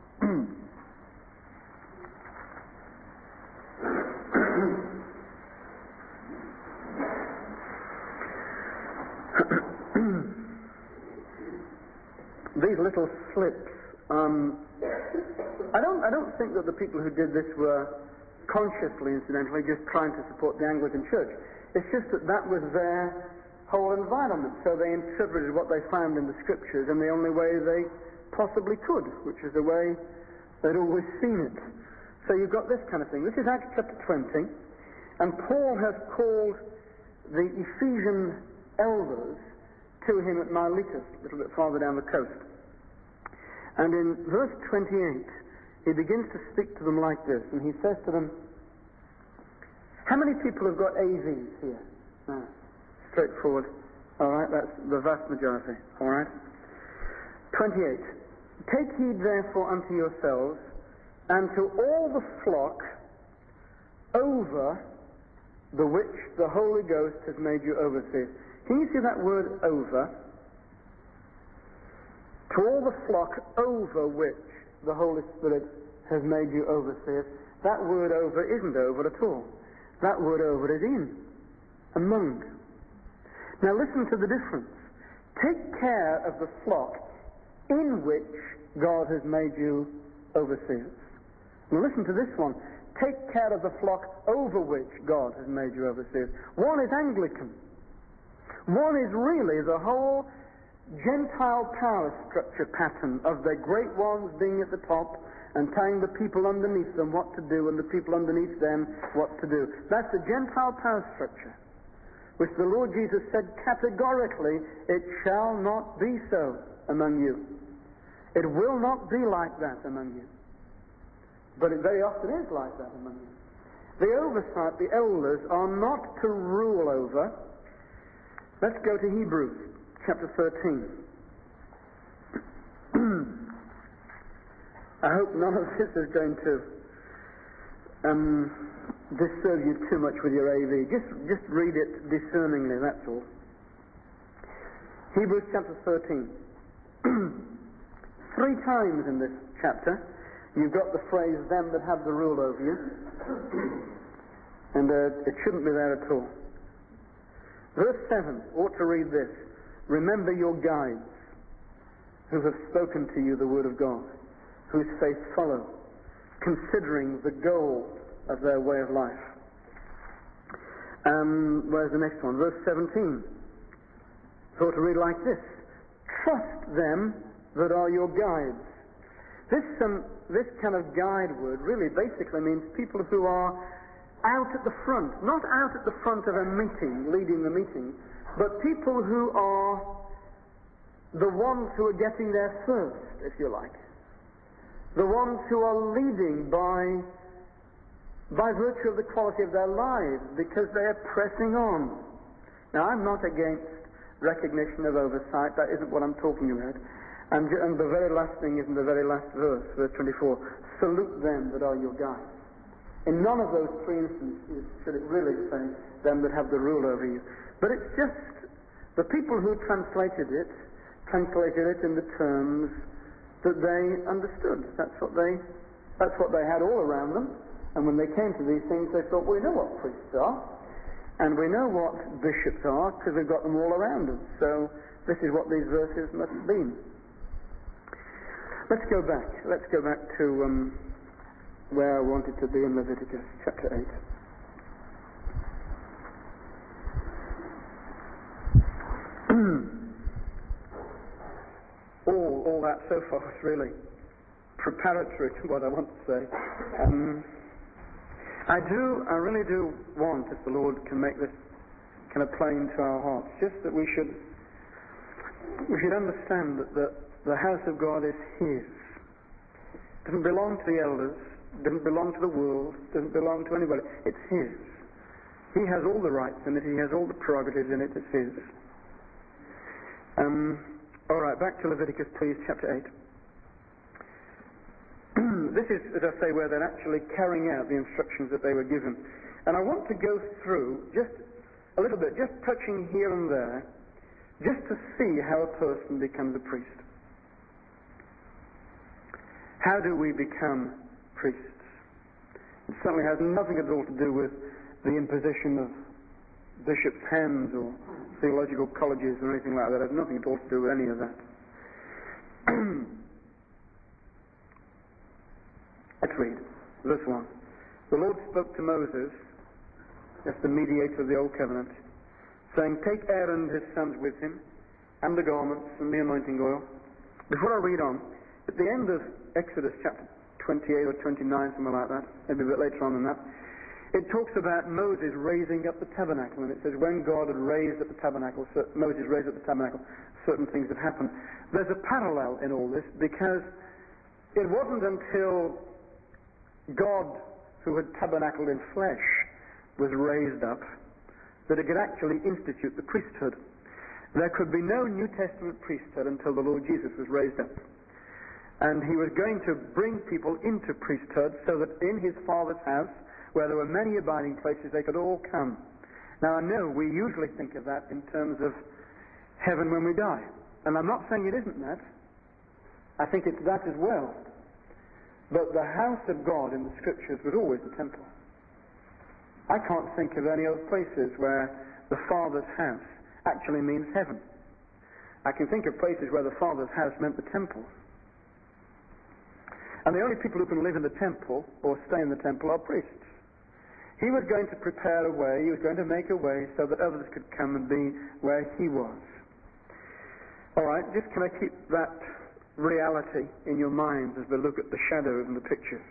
These little slips, um, I don't, I don't think that the people who did this were consciously, incidentally, just trying to support the Anglican Church. It's just that that was their whole environment, so they interpreted what they found in the Scriptures in the only way they possibly could, which is the way they'd always seen it. So you've got this kind of thing. This is Acts chapter twenty, and Paul has called the Ephesian elders to him at Miletus, a little bit farther down the coast. And in verse twenty-eight, he begins to speak to them like this, and he says to them, how many people have got A Vs here? No. Straightforward. All right, that's the vast majority. All right. twenty-eight. Take heed therefore unto yourselves and to all the flock over the which the Holy Ghost has made you overseers. Can you see that word over? To all the flock over which the Holy Spirit has made you overseers. That word over isn't over at all. That word over is in, among. Now listen to the difference. Take care of the flock in which God has made you overseers. Now listen to this one. take care of the flock over which God has made you overseers. One is Anglican. One is really the whole Gentile power structure pattern of the great ones being at the top and telling the people underneath them what to do and the people underneath them what to do. That's the Gentile power structure, which the Lord Jesus said categorically, it shall not be so among you. It will not be like that among you. But it very often is like that among you. The oversight, the elders, are not to rule over. Let's go to Hebrews chapter thirteen. I hope none of this is going to um, disturb you too much with your A V. Just, just read it discerningly, that's all. Hebrews chapter thirteen. Three times in this chapter, you've got the phrase, them that have the rule over you. And uh, it shouldn't be there at all. Verse seven ought to read this. Remember your guides, who have spoken to you the word of God, whose faith follow, considering the goal of their way of life. Um, where's the next one? Verse seventeen. So to read like this. Trust them that are your guides. This, um, this kind of guide word really basically means people who are out at the front. Not out at the front of a meeting, leading the meeting, but people who are the ones who are getting there first, if you like. The ones who are leading by, by virtue of the quality of their lives, because they are pressing on. Now, I'm not against recognition of oversight. That isn't what I'm talking about. And, and the very last thing is in the very last verse, verse twenty-four. Salute them that are your guides. In none of those three instances should it really say them that have the rule over you. But it's just the people who translated it, translated it in the terms that they understood. That's what they, that's what they had all around them. And when they came to these things, they thought, we know what priests are, and we know what bishops are, because we've got them all around us. So this is what these verses must have been. Let's go back. Let's go back to um, where I wanted to be in Leviticus chapter eight. all, all that so far is really preparatory to what I want to say. Um, I do, I really do want, if the Lord can make this kind of plain to our hearts, just that we should, we should understand that the, the house of God is His. It doesn't belong to the elders, it doesn't belong to the world, it doesn't belong to anybody. It's His. He has all the rights in it, He has all the prerogatives in it, it's His. Um, all right, back to Leviticus, please, chapter eight. This is, as I say, where they're actually carrying out the instructions that they were given. And I want to go through just a little bit, just touching here and there, just to see how a person becomes a priest. How do we become priests? It certainly has nothing at all to do with the imposition of bishops' hands or theological colleges or anything like that. It has nothing at all to do with any of that. Let's read. Verse one. The Lord spoke to Moses, as the mediator of the Old Covenant, saying, take Aaron and his sons with him, and the garments and the anointing oil. Before I read on, at the end of Exodus chapter twenty-eight or twenty-nine, something like that, maybe a bit later on than that, it talks about Moses raising up the tabernacle, and it says when God had raised up the tabernacle, Moses raised up the tabernacle, certain things had happened. There's a parallel in all this, because it wasn't until God, who had tabernacled in flesh, was raised up, that it could actually institute the priesthood. There could be no New Testament priesthood until the Lord Jesus was raised up. And He was going to bring people into priesthood so that in His Father's house, where there were many abiding places, they could all come. Now I know we usually think of that in terms of heaven when we die. And I'm not saying it isn't that. I think it's that as well. But the house of God in the Scriptures was always the temple. I can't think of any other places where the Father's house actually means heaven. I can think of places where the Father's house meant the temple. And the only people who can live in the temple or stay in the temple are priests. He was going to prepare a way, he was going to make a way so that others could come and be where he was. All right, just can I keep that reality in your minds as we look at the shadows and the pictures.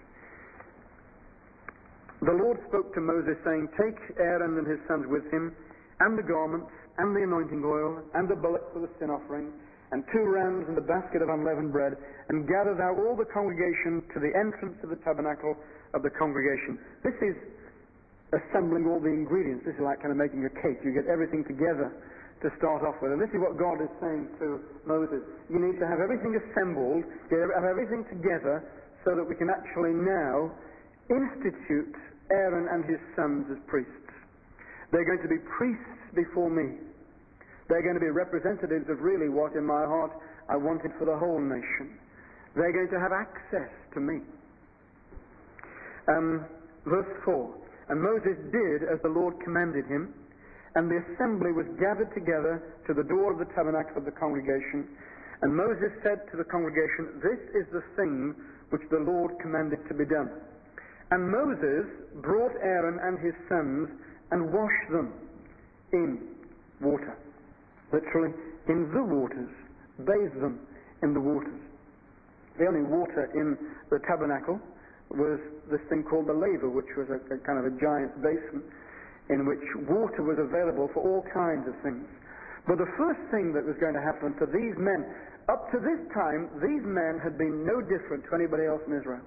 The Lord spoke to Moses, saying, "Take Aaron and his sons with him, and the garments, and the anointing oil, and the bullocks for the sin offering, and two rams and a basket of unleavened bread, and gather thou all the congregation to the entrance of the tabernacle of the congregation." This is assembling all the ingredients. This is like kind of making a cake. You get everything together to start off with. And this is what God is saying to Moses. You need to have everything assembled, have everything together, so that we can actually now institute Aaron and his sons as priests. They're going to be priests before me. They're going to be representatives of really what in my heart I wanted for the whole nation. They're going to have access to me. Um, verse four. And Moses did as the Lord commanded him, and the assembly was gathered together to the door of the tabernacle of the congregation. And Moses said to the congregation, "This is the thing which the Lord commanded to be done." And Moses brought Aaron and his sons and washed them in water. Literally, in the waters. Bathed them in the waters. The only water in the tabernacle was this thing called the laver, which was a, a kind of a giant basin in which water was available for all kinds of things. But the first thing that was going to happen to these men, up to this time, these men had been no different to anybody else in Israel.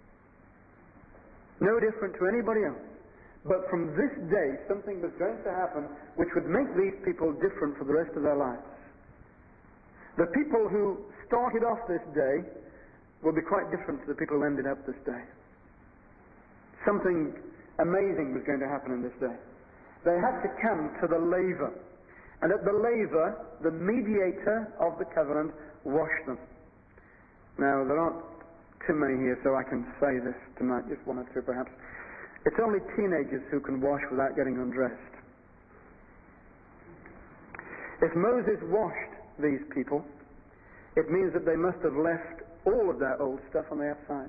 No different to anybody else. But from this day, something was going to happen which would make these people different for the rest of their lives. The people who started off this day will be quite different to the people who ended up this day. Something amazing was going to happen in this day. They had to come to the laver. And at the laver, the mediator of the covenant washed them. Now, there aren't too many here, so I can say this tonight, just one or two perhaps. It's only teenagers who can wash without getting undressed. If Moses washed these people, it means that they must have left all of their old stuff on the outside.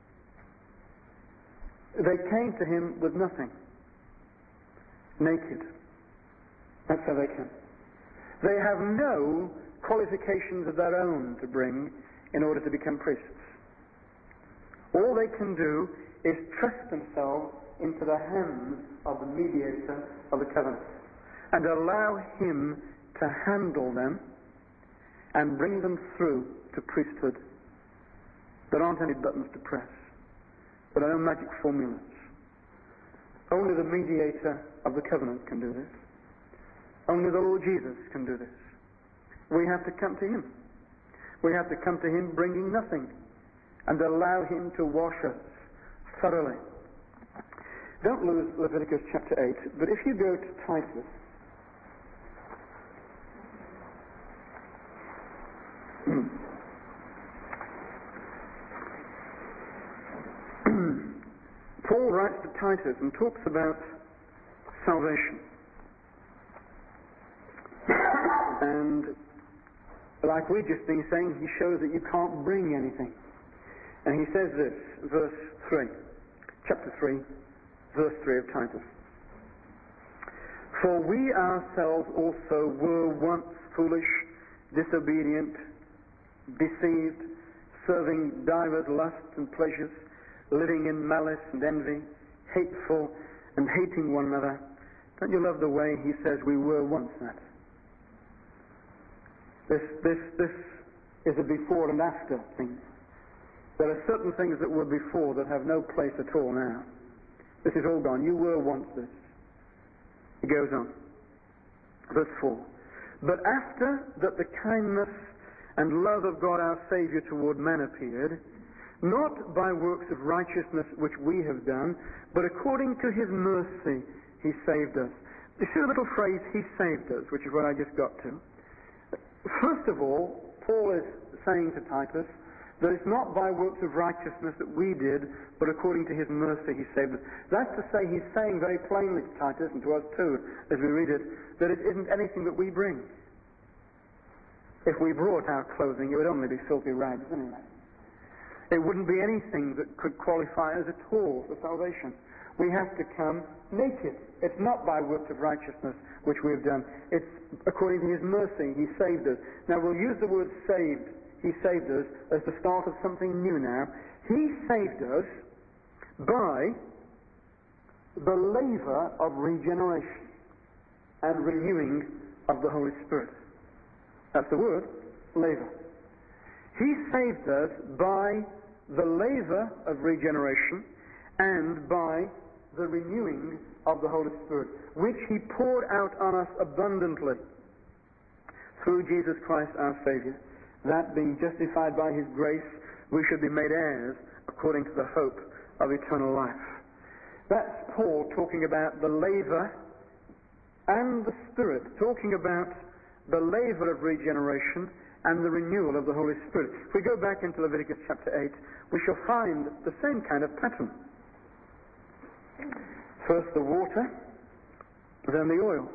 They came to him with nothing. Naked. That's how they came. They have no qualifications of their own to bring in order to become priests. All they can do is trust themselves into the hands of the mediator of the covenant and allow him to handle them and bring them through to priesthood. There aren't any buttons to press. There are no magic formulas. Only the mediator of the covenant can do this. Only the Lord Jesus can do this. We have to come to him. We have to come to him bringing nothing and allow him to wash us thoroughly. Don't lose Leviticus chapter eight, but if you go to Titus, Paul writes to Titus and talks about salvation. And like we've just been saying, he shows that you can't bring anything. And he says this, verse three, chapter three, verse three of Titus. "For we ourselves also were once foolish, disobedient, deceived, serving divers lusts and pleasures, living in malice and envy, hateful and hating one another." Don't you love the way he says we were once that? This, this, this is a before and after thing. There are certain things that were before that have no place at all now. This is all gone. You were once this. It goes on. Verse four. "But after that the kindness and love of God our Saviour toward man appeared, not by works of righteousness which we have done, but according to his mercy he saved us." You see the little phrase, "he saved us," which is what I just got to. First of all, Paul is saying to Titus that it's not by works of righteousness that we did, but according to his mercy he saved us. That's to say, he's saying very plainly to Titus, and to us too, as we read it, that it isn't anything that we bring. If we brought our clothing, it would only be filthy rags anyway. It wouldn't be anything that could qualify us at all for salvation. We have to come naked. It's not by works of righteousness which we have done. It's according to his mercy. He saved us. Now we'll use the word saved, he saved us, as the start of something new now. He saved us by the laver of regeneration and renewing of the Holy Spirit. That's the word, laver. He saved us by the laver of regeneration and by the renewing of the Holy Spirit, which he poured out on us abundantly through Jesus Christ our Savior, that being justified by his grace, we should be made heirs according to the hope of eternal life. That's Paul talking about the laver and the Spirit, talking about the laver of regeneration and the renewal of the Holy Spirit. If we go back into Leviticus chapter eight, we shall find the same kind of pattern. First the water, then the oil.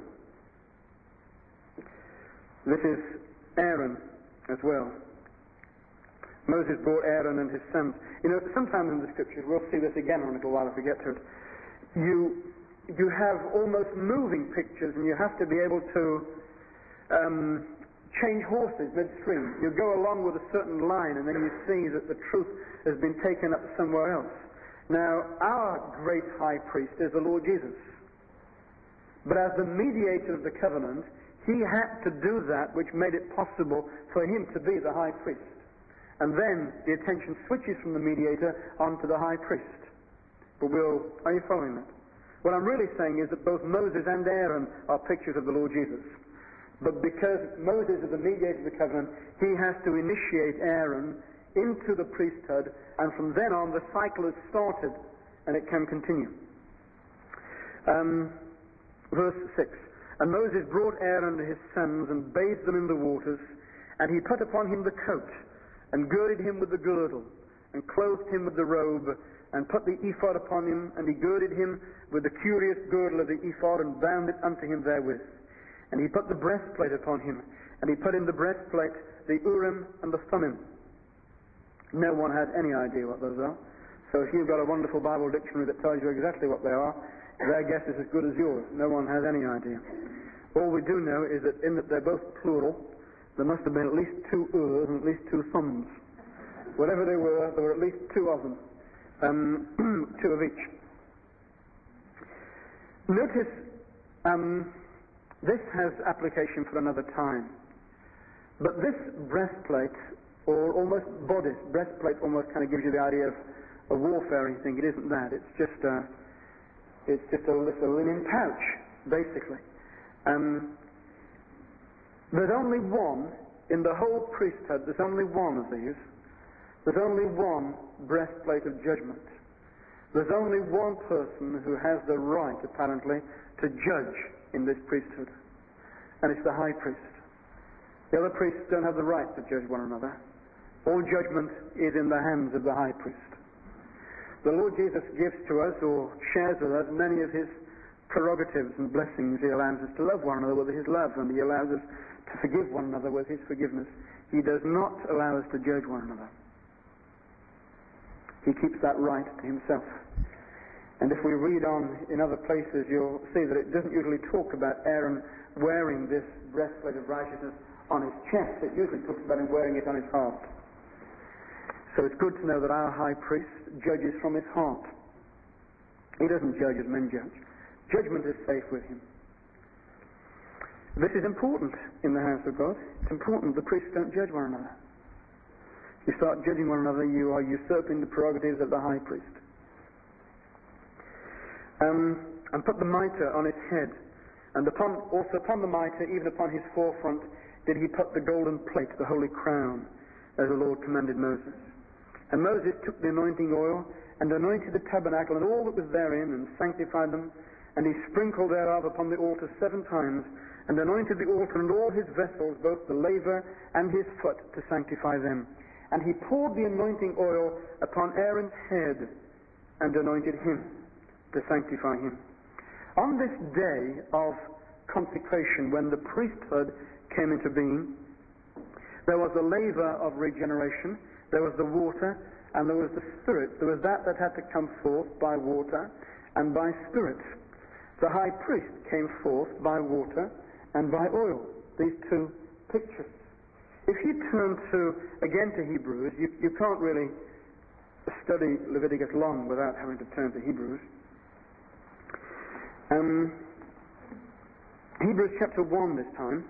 This is Aaron as well. Moses brought Aaron and his sons. You know, sometimes in the scriptures, we'll see this again in a little while if we get to it, you, you have almost moving pictures and you have to be able to um, change horses midstream. You go along with a certain line and then you see that the truth has been taken up somewhere else. Now, our great high priest is the Lord Jesus. But as the mediator of the covenant, he had to do that which made it possible for him to be the high priest. And then the attention switches from the mediator onto the high priest. But we'll, are you following that? What I'm really saying is that both Moses and Aaron are pictures of the Lord Jesus. But because Moses is the mediator of the covenant, he has to initiate Aaron into the priesthood, and from then on the cycle is started and it can continue. Um, verse six. And Moses brought Aaron and his sons and bathed them in the waters, and he put upon him the coat and girded him with the girdle and clothed him with the robe and put the ephod upon him, and he girded him with the curious girdle of the ephod and bound it unto him therewith. And he put the breastplate upon him, and he put in the breastplate the Urim and the Thummim. No one has any idea what those are. So if you've got a wonderful Bible dictionary that tells you exactly what they are, their guess is as good as yours. No one has any idea. All we do know is that in that they're both plural, there must have been at least two Urs and at least two Thumbs. Whatever they were, there were at least two of them. Um, two of each. Notice um, this has application for another time. But this breastplate, or almost bodice, breastplate almost kind of gives you the idea of a warfaring thing. It isn't that. It's just a, it's just a, it's a linen pouch, basically. Um, there's only one in the whole priesthood. There's only one of these. There's only one breastplate of judgment. There's only one person who has the right, apparently, to judge in this priesthood, and it's the high priest. The other priests don't have the right to judge one another. All judgment is in the hands of the high priest. The Lord Jesus gives to us, or shares with us, many of his prerogatives and blessings. He allows us to love one another with his love, and he allows us to forgive one another with his forgiveness. He does not allow us to judge one another. He keeps that right to himself. And if we read on in other places, you'll see that it doesn't usually talk about Aaron wearing this breastplate of righteousness on his chest. It usually talks about him wearing it on his heart. So it's good to know that our high priest judges from his heart. He doesn't judge as men judge. Judgment is safe with him. This is important in the house of God. It's important the priests don't judge one another. If you start judging one another, you are usurping the prerogatives of the high priest. Um, and put the mitre on his head, and upon, also upon the mitre, even upon his forefront, did he put the golden plate, the holy crown, as the Lord commanded Moses. And Moses took the anointing oil and anointed the tabernacle and all that was therein, and sanctified them, and he sprinkled thereof upon the altar seven times, and anointed the altar and all his vessels, both the laver and his foot, to sanctify them. And he poured the anointing oil upon Aaron's head and anointed him to sanctify him. On this day of consecration, when the priesthood came into being, There was the laver of regeneration, there was the water, and there was the Spirit. There was that that had to come forth by water and by Spirit. The high priest came forth by water and by oil. These two pictures. If you turn to, again to Hebrews, you, you can't really study Leviticus long without having to turn to Hebrews. Um, Hebrews chapter one this time.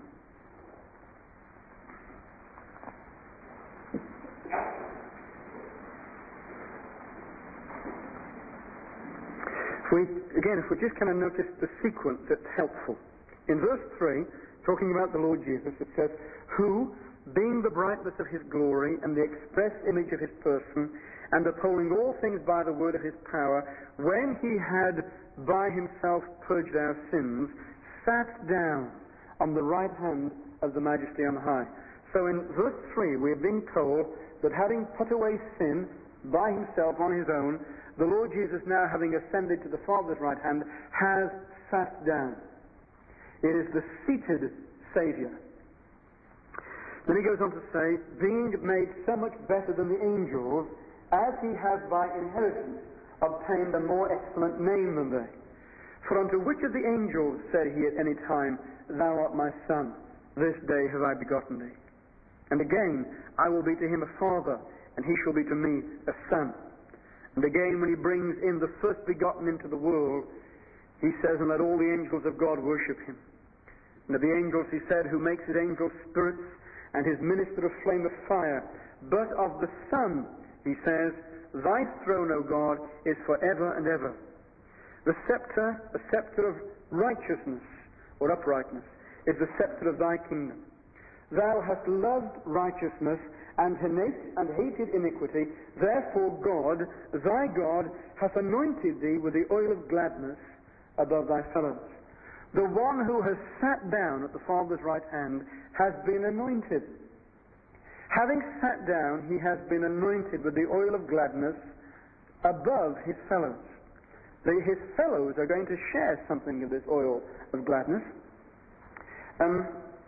If we, again, if we just kind of notice the sequence, it's helpful. In verse three, talking about the Lord Jesus, it says, who, being the brightness of his glory and the express image of his person, and upholding all things by the word of his power, when he had by himself purged our sins, sat down on the right hand of the Majesty on high. So in verse three, we are being told that having put away sin by himself on his own, the Lord Jesus, now having ascended to the Father's right hand, has sat down. It is the seated Saviour. Then he goes on to say, being made so much better than the angels, as he has by inheritance obtained a more excellent name than they. For unto which of the angels said he at any time, Thou art my Son, this day have I begotten thee? And again, I will be to him a father, and he shall be to me a son. And again, when he brings in the first begotten into the world, he says, and let all the angels of God worship him. And of the angels, he said, who makes his angels spirits, and his minister a flame of fire. But of the Son, he says, thy throne, O God, is forever and ever. The scepter, the scepter of righteousness, or uprightness, is the scepter of thy kingdom. Thou hast loved righteousness, and and hated iniquity. Therefore God, thy God, hath anointed thee with the oil of gladness above thy fellows. The one who has sat down at the Father's right hand has been anointed. Having sat down, he has been anointed with the oil of gladness above his fellows. The, his fellows are going to share something of this oil of gladness. Um,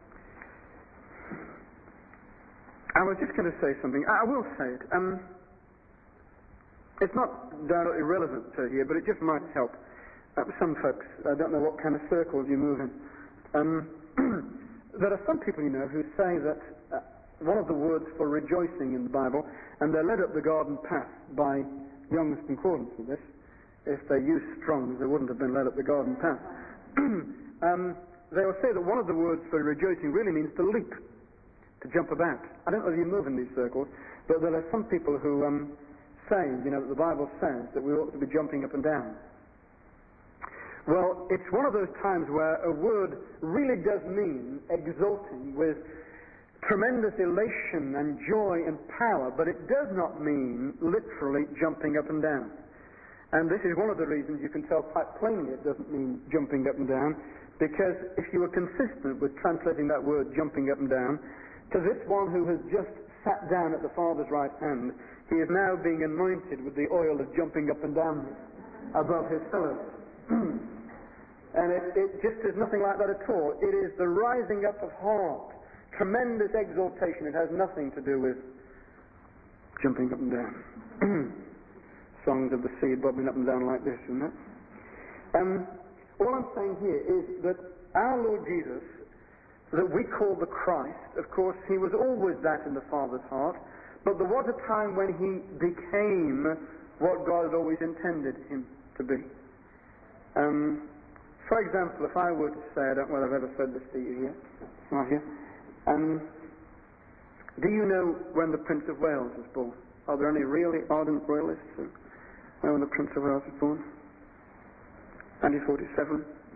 I was just going to say something. I will say it. Um, it's not directly relevant to here, but it just might help. Uh, some folks, I don't know what kind of circles you move in. Um, there are some people, you know, who say that uh, one of the words for rejoicing in the Bible, and they're led up the garden path by Young's concordance with this. If they used Strong's, they wouldn't have been led up the garden path. um, they will say that one of the words for rejoicing really means to leap, to jump about. I don't know if you move in these circles, but there are some people who um, say, you know, that the Bible says that we ought to be jumping up and down. Well, it's one of those times where a word really does mean exulting with tremendous elation and joy and power, but it does not mean literally jumping up and down. And this is one of the reasons you can tell quite plainly it doesn't mean jumping up and down, because if you were consistent with translating that word jumping up and down, to this one who has just sat down at the Father's right hand, he is now being anointed with the oil of jumping up and down above his fellows. And it, it just is nothing like that at all. It is the rising up of heart, tremendous exaltation. It has nothing to do with jumping up and down. Songs of the sea bobbing up and down like this, isn't it? Um, all I'm saying here is that our Lord Jesus, that we call the Christ, of course, he was always that in the Father's heart, but there was a time when he became what God had always intended him to be. Um, for example, if I were to say, I don't know whether I've ever said this to you here, not here, um, do you know when the Prince of Wales was born? Are there any really ardent royalists who know when the Prince of Wales was born? nineteen forty-seven?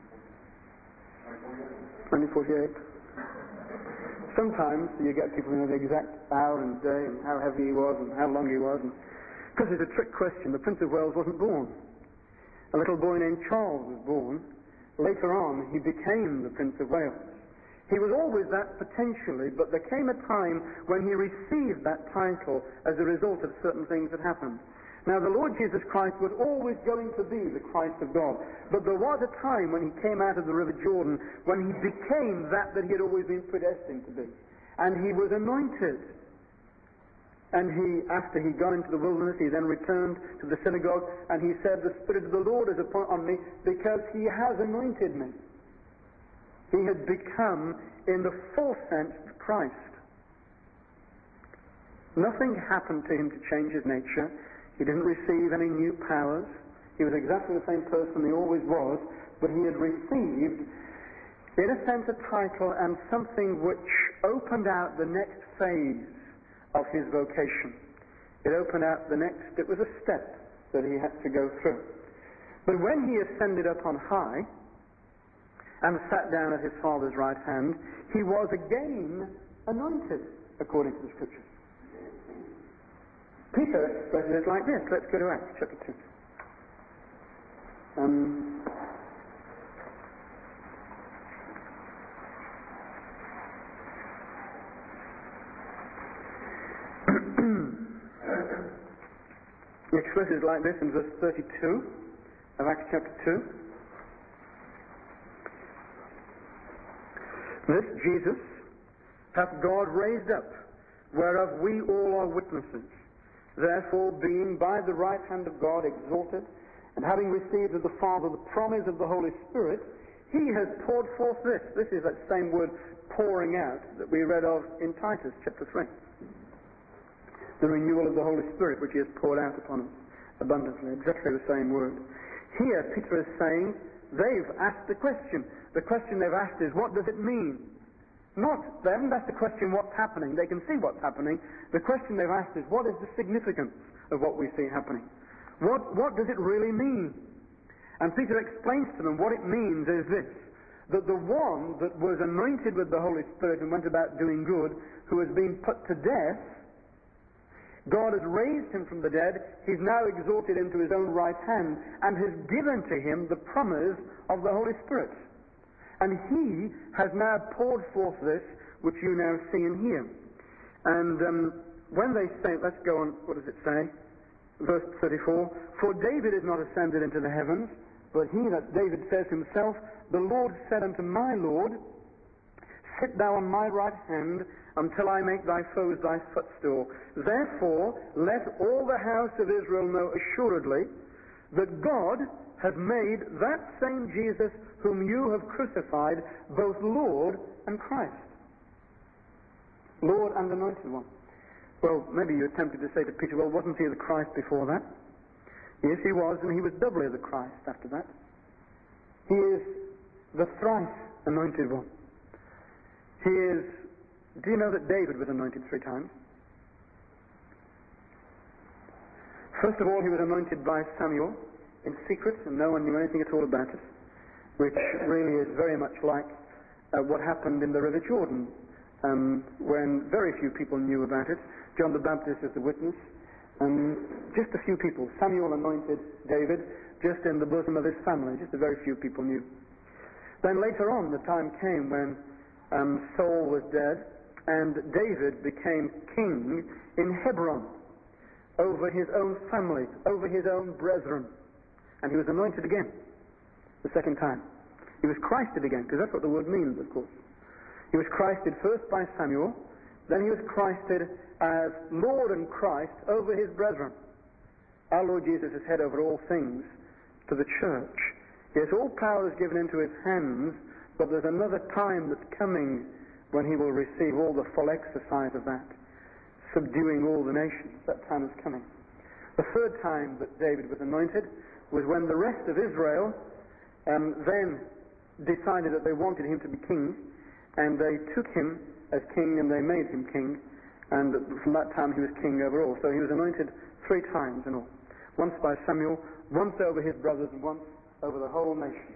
nineteen forty-eight? Sometimes you get people who know the exact hour and day and how heavy he was and how long he was. Because it's a trick question. The Prince of Wales wasn't born. A little boy named Charles was born. Later on, he became the Prince of Wales. He was always that potentially, but there came a time when he received that title as a result of certain things that happened. Now, the Lord Jesus Christ was always going to be the Christ of God, but there was a time when he came out of the River Jordan when he became that that he had always been predestined to be. and he was anointed. And he, after he got into the wilderness, he then returned to the synagogue, and he said, the Spirit of the Lord is upon on me, because he has anointed me. He had become, in the full sense, Christ. Nothing happened to him to change his nature. He didn't receive any new powers. He was exactly the same person he always was, but he had received, in a sense, a title and something which opened out the next phase of his vocation. It opened out the next, it was a step that he had to go through. But when he ascended up on high and sat down at his Father's right hand, he was again anointed, according to the Scriptures. Peter expresses it like this. Let's go to Acts chapter two. Um, He expresses it like this in verse thirty-two of Acts chapter two. This Jesus hath God raised up, whereof we all are witnesses. Therefore, being by the right hand of God exalted, and having received of the Father the promise of the Holy Spirit, he has poured forth this. This is that same word, pouring out, that we read of in Titus chapter three. The renewal of the Holy Spirit, which he has poured out upon us abundantly. Exactly the same word. Here, Peter is saying, they've asked the question. The question they've asked is, what does it mean? Not, they haven't asked the question, what's happening. They can see what's happening. The question they've asked is, what is the significance of what we see happening? What, what does it really mean? And Peter explains to them what it means is this, that the one that was anointed with the Holy Spirit and went about doing good, who has been put to death, God has raised him from the dead. He's now exalted him to his own right hand and has given to him the promise of the Holy Spirit. And he has now poured forth this, which you now see and hear. And um, when they say, let's go on, what does it say? Verse thirty-four, for David is not ascended into the heavens, but he, that David says himself, the Lord said unto my Lord, sit thou on my right hand, until I make thy foes thy footstool. Therefore, let all the house of Israel know assuredly that God has made that same Jesus whom you have crucified both Lord and Christ. Lord and Anointed One. Well, maybe you're tempted to say to Peter, well, wasn't he the Christ before that? Yes, he was, and he was doubly the Christ after that. He is the thrice Anointed One. He is... Do you know that David was anointed three times? First of all, he was anointed by Samuel in secret, and no one knew anything at all about it, which really is very much like uh, what happened in the River Jordan, um, when very few people knew about it. John the Baptist is the witness, and just a few people. Samuel anointed David just in the bosom of his family, just a very few people knew. Then later on, the time came when um, Saul was dead, and David became king in Hebron over his own family, over his own brethren. And he was anointed again the second time. He was Christed again, because that's what the word means, of course. He was Christed first by Samuel, then he was Christed as Lord and Christ over his brethren. Our Lord Jesus is head over all things to the church. Yes, all power is given into his hands, but there's another time that's coming when he will receive all the full exercise of that, subduing all the nations. That time is coming. The third time that David was anointed was when the rest of Israel um, then decided that they wanted him to be king, and they took him as king and they made him king, and from that time he was king over all. So he was anointed three times in all. Once by Samuel, once over his brothers, and once over the whole nation.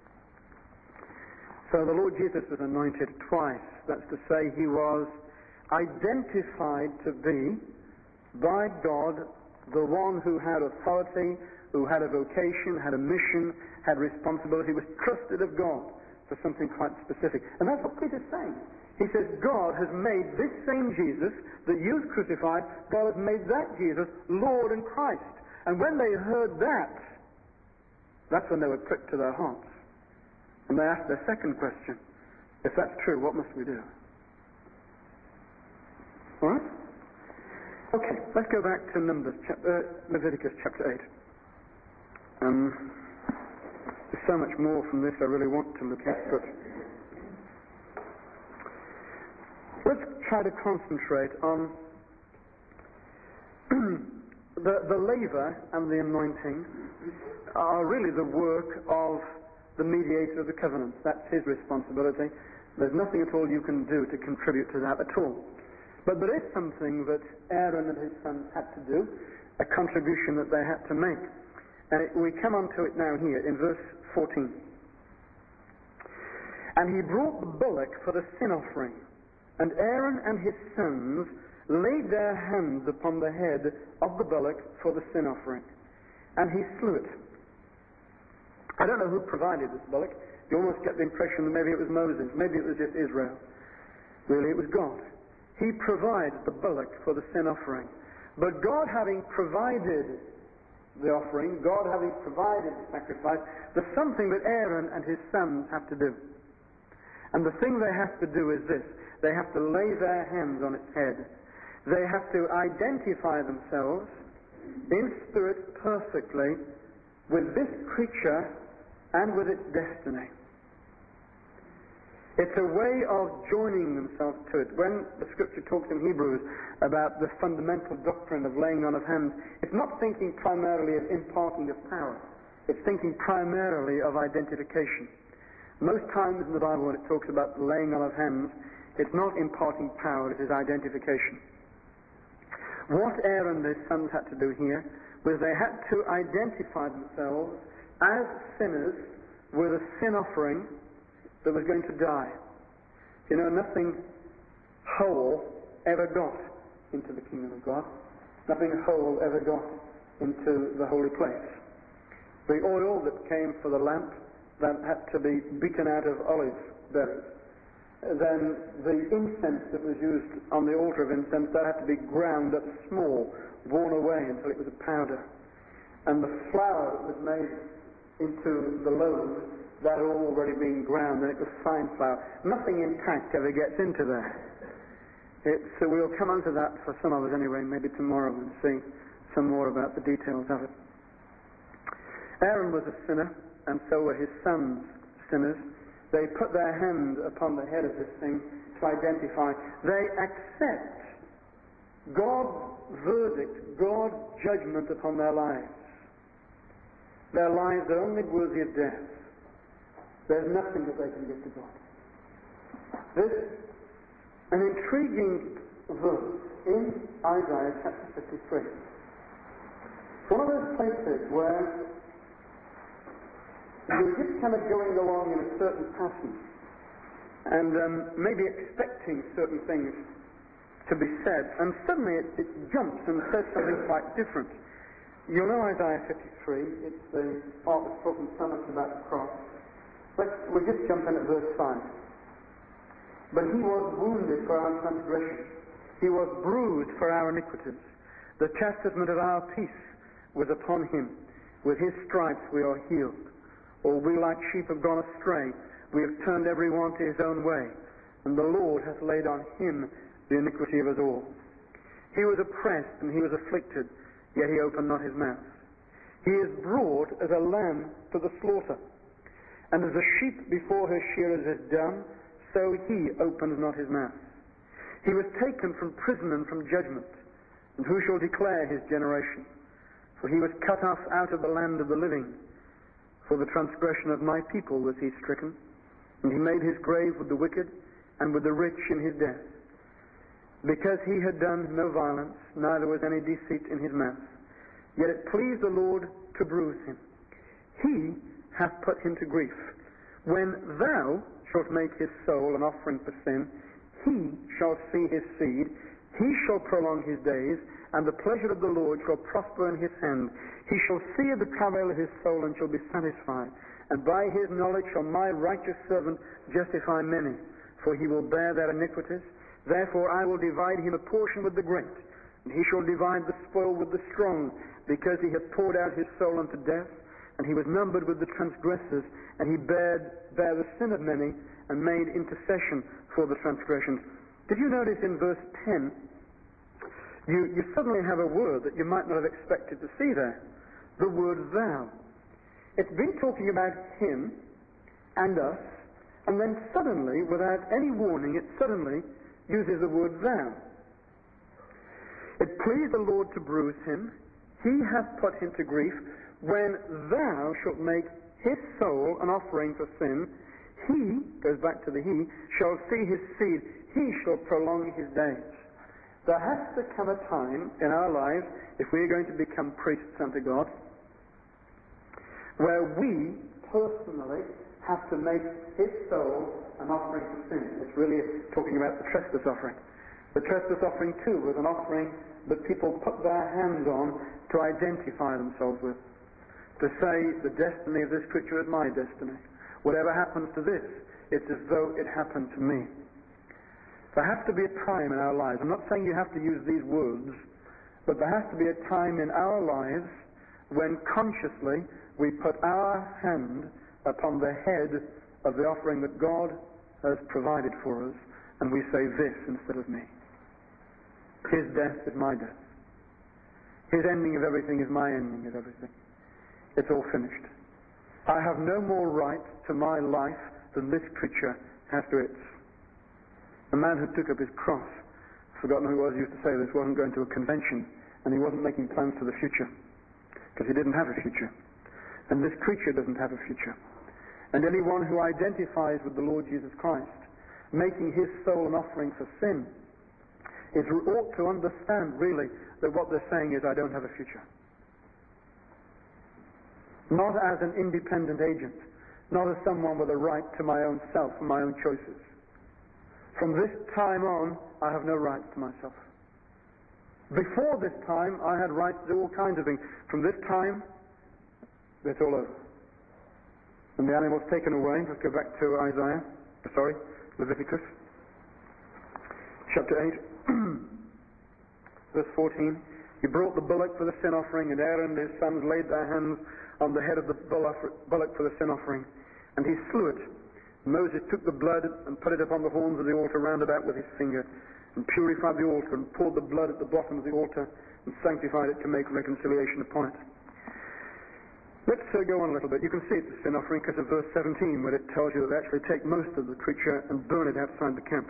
So the Lord Jesus was anointed twice. That's to say, he was identified to be, by God, the one who had authority, who had a vocation, had a mission, had responsibility, was trusted of God for something quite specific. And that's what Peter's saying. He says, God has made this same Jesus that you've crucified, God has made that Jesus Lord and Christ. And when they heard that, that's when they were pricked to their hearts. And they asked their second question, if that's true, what must we do? All right? Okay, let's go back to Numbers, chap- uh, Leviticus chapter eight. Um, there's so much more from this I really want to look at, but let's try to concentrate on the, the laver and the anointing are really the work of the mediator of the covenant. That's his responsibility. There's nothing at all you can do to contribute to that at all. But there is something that Aaron and his sons had to do, a contribution that they had to make. And it, we come on to it now here in verse fourteen. And he brought the bullock for the sin offering, and Aaron and his sons laid their hands upon the head of the bullock for the sin offering, and he slew it. I don't know who provided this bullock. You almost get the impression that maybe it was Moses, maybe it was just Israel. Really, it was God. He provides the bullock for the sin offering. But God having provided the offering, God having provided the sacrifice, there's something that Aaron and his sons have to do. And the thing they have to do is this. They have to lay their hands on its head. They have to identify themselves in spirit perfectly with this creature and with its destiny. It's a way of joining themselves to it. When the Scripture talks in Hebrews about the fundamental doctrine of laying on of hands, it's not thinking primarily of imparting of power. It's thinking primarily of identification. Most times in the Bible when it talks about the laying on of hands, it's not imparting power, it is identification. What Aaron and his sons had to do here was they had to identify themselves as sinners with a sin offering that was going to die. You know, nothing whole ever got into the kingdom of God. Nothing whole ever got into the holy place. The oil that came for the lamp, that had to be beaten out of olive berries. Then the incense that was used on the altar of incense, that had to be ground up small, worn away until it was a powder. And the flour that was made into the loaves, that had already been ground, and it was fine flour. Nothing intact ever gets into there. It's, so we'll come on to that for some of us anyway, maybe tomorrow, and see some more about the details of it. Aaron was a sinner, and so were his sons sinners. They put their hand upon the head of this thing to identify. They accept God's verdict, God's judgment upon their lives. Their lives are only worthy of death. There's nothing that they can give to God. This, an intriguing verse in Isaiah chapter fifty-three. It's one of those places where you're just kind of going along in a certain pattern and um, maybe expecting certain things to be said, and suddenly it, it jumps and says something quite different. You know Isaiah fifty-three, it's the part that's talking so much about the cross. Let's, we'll just jump in at verse five. But he was wounded for our transgressions. He was bruised for our iniquities. The chastisement of our peace was upon him. With his stripes we are healed. All we like sheep have gone astray. We have turned every one to his own way. And the Lord hath laid on him the iniquity of us all. He was oppressed and he was afflicted, yet he opened not his mouth. He is brought as a lamb to the slaughter. And as a sheep before her shearers is dumb, so he opens not his mouth. He was taken from prison and from judgment. And who shall declare his generation? For he was cut off out of the land of the living. For the transgression of my people was he stricken. And he made his grave with the wicked and with the rich in his death. Because he had done no violence, neither was any deceit in his mouth. Yet it pleased the Lord to bruise him. He hath put him to grief. When thou shalt make his soul an offering for sin, he shall see his seed, he shall prolong his days, and the pleasure of the Lord shall prosper in his hand. He shall see the travail of his soul and shall be satisfied. And by his knowledge shall my righteous servant justify many, for he will bear their iniquities. Therefore I will divide him a portion with the great, and he shall divide the spoil with the strong, because he hath poured out his soul unto death. And he was numbered with the transgressors, and he bare, bare the sin of many, and made intercession for the transgressions. Did you notice in verse ten, you, you suddenly have a word that you might not have expected to see there. The word thou. It's been talking about him and us, and then suddenly, without any warning, it suddenly uses the word thou. It pleased the Lord to bruise him. He hath put him to grief. When thou shalt make his soul an offering for sin, he, goes back to the he, shall see his seed. He shall prolong his days. There has to come a time in our lives, if we are going to become priests unto God, where we personally have to make his soul an offering for sin. It's really talking about the trespass offering. The trespass offering, too, was an offering that people put their hands on to identify themselves with. To say, the destiny of this creature is my destiny. Whatever happens to this, it's as though it happened to me. There has to be a time in our lives, I'm not saying you have to use these words, but there has to be a time in our lives when consciously we put our hand upon the head of the offering that God has provided for us, and we say this instead of me. His death is my death. His ending of everything is my ending of everything. It's all finished. I have no more right to my life than this creature has to its. The man who took up his cross, I've forgotten who it was who used to say this, wasn't going to a convention, and he wasn't making plans for the future, because he didn't have a future. And this creature doesn't have a future. And anyone who identifies with the Lord Jesus Christ, making his soul an offering for sin, is ought to understand, really, that what they're saying is, I don't have a future. Not as an independent agent, not as someone with a right to my own self and my own choices. From this time on, I have no rights to myself. Before this time, I had rights to do all kinds of things. From this time, it's all over. And the animal's taken away. Let's go back to Isaiah, sorry, Leviticus, chapter eight, verse fourteen. He brought the bullock for the sin offering, and Aaron and his sons laid their hands on the head of the bullock for the sin offering, and he slew it. Moses took the blood and put it upon the horns of the altar round about with his finger, and purified the altar, and poured the blood at the bottom of the altar, and sanctified it to make reconciliation upon it. Let's uh, go on a little bit. You can see it's a sin offering because of verse seventeen, where it tells you that they actually take most of the creature and burn it outside the camp.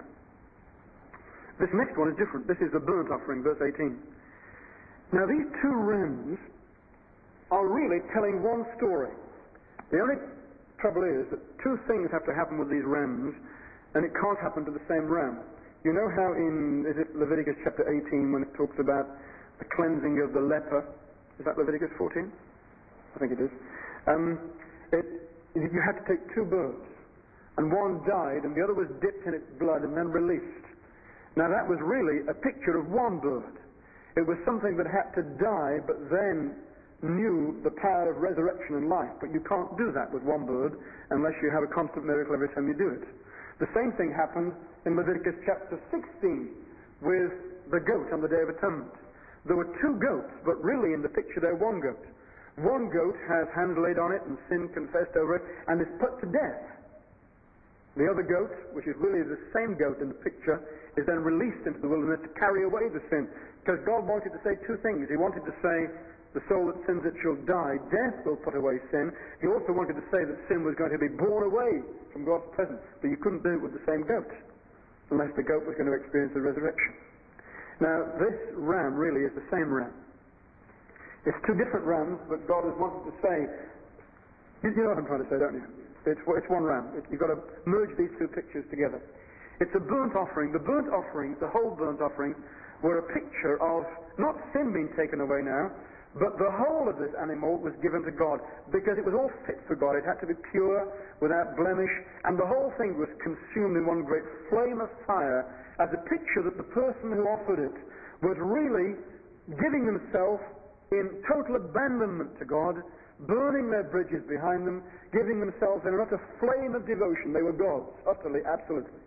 This next one is different. This is the burnt offering, verse eighteen. Now these two rams are really telling one story. The only trouble is that two things have to happen with these rams, and it can't happen to the same ram. You know how in is it Leviticus chapter eighteen, when it talks about the cleansing of the leper, is that Leviticus fourteen? I think it is. Um, it, you had to take two birds, and one died, and the other was dipped in its blood and then released. Now that was really a picture of one bird. It was something that had to die, but then knew the power of resurrection and life. But you can't do that with one bird unless you have a constant miracle every time you do it. The same thing happened in Leviticus chapter sixteen with the goat on the Day of Atonement. There were two goats, but really in the picture they're one goat. One goat has hands laid on it and sin confessed over it and is put to death. The other goat, which is really the same goat in the picture, is then released into the wilderness to carry away the sin. Because God wanted to say two things. He wanted to say, the soul that sins it shall die. Death will put away sin. He also wanted to say that sin was going to be borne away from God's presence. But you couldn't do it with the same goat, unless the goat was going to experience the resurrection. Now, this ram really is the same ram. It's two different rams, but God has wanted to say, you know what I'm trying to say, don't you? It's, it's one ram. It, you've got to merge these two pictures together. It's a burnt offering. The burnt offerings, the whole burnt offerings, were a picture of not sin being taken away now, but the whole of this animal was given to God, because it was all fit for God. It had to be pure, without blemish, and the whole thing was consumed in one great flame of fire, as a picture that the person who offered it was really giving themselves in total abandonment to God, burning their bridges behind them, giving themselves in an utter flame of devotion. They were God's, utterly, absolutely.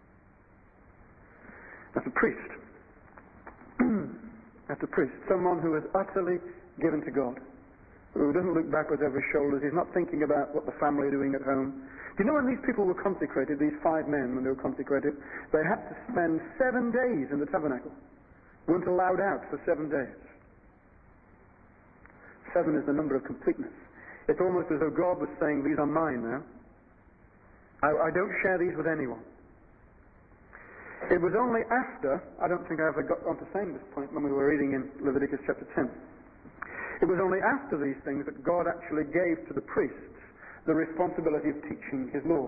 That's a priest. That's a priest. Someone who is utterly given to God, who doesn't look backwards over his shoulders. He's not thinking about what the family are doing at home. Do you know when these people were consecrated, these five men, when they were consecrated, they had to spend seven days in the tabernacle. weren't allowed out for seven days. Seven is the number of completeness. It's almost as though God was saying, these are mine now. I, I don't share these with anyone. It was only after, I don't think I ever got on to saying this point when we were reading in Leviticus chapter ten. It was only after these things that God actually gave to the priests the responsibility of teaching his law.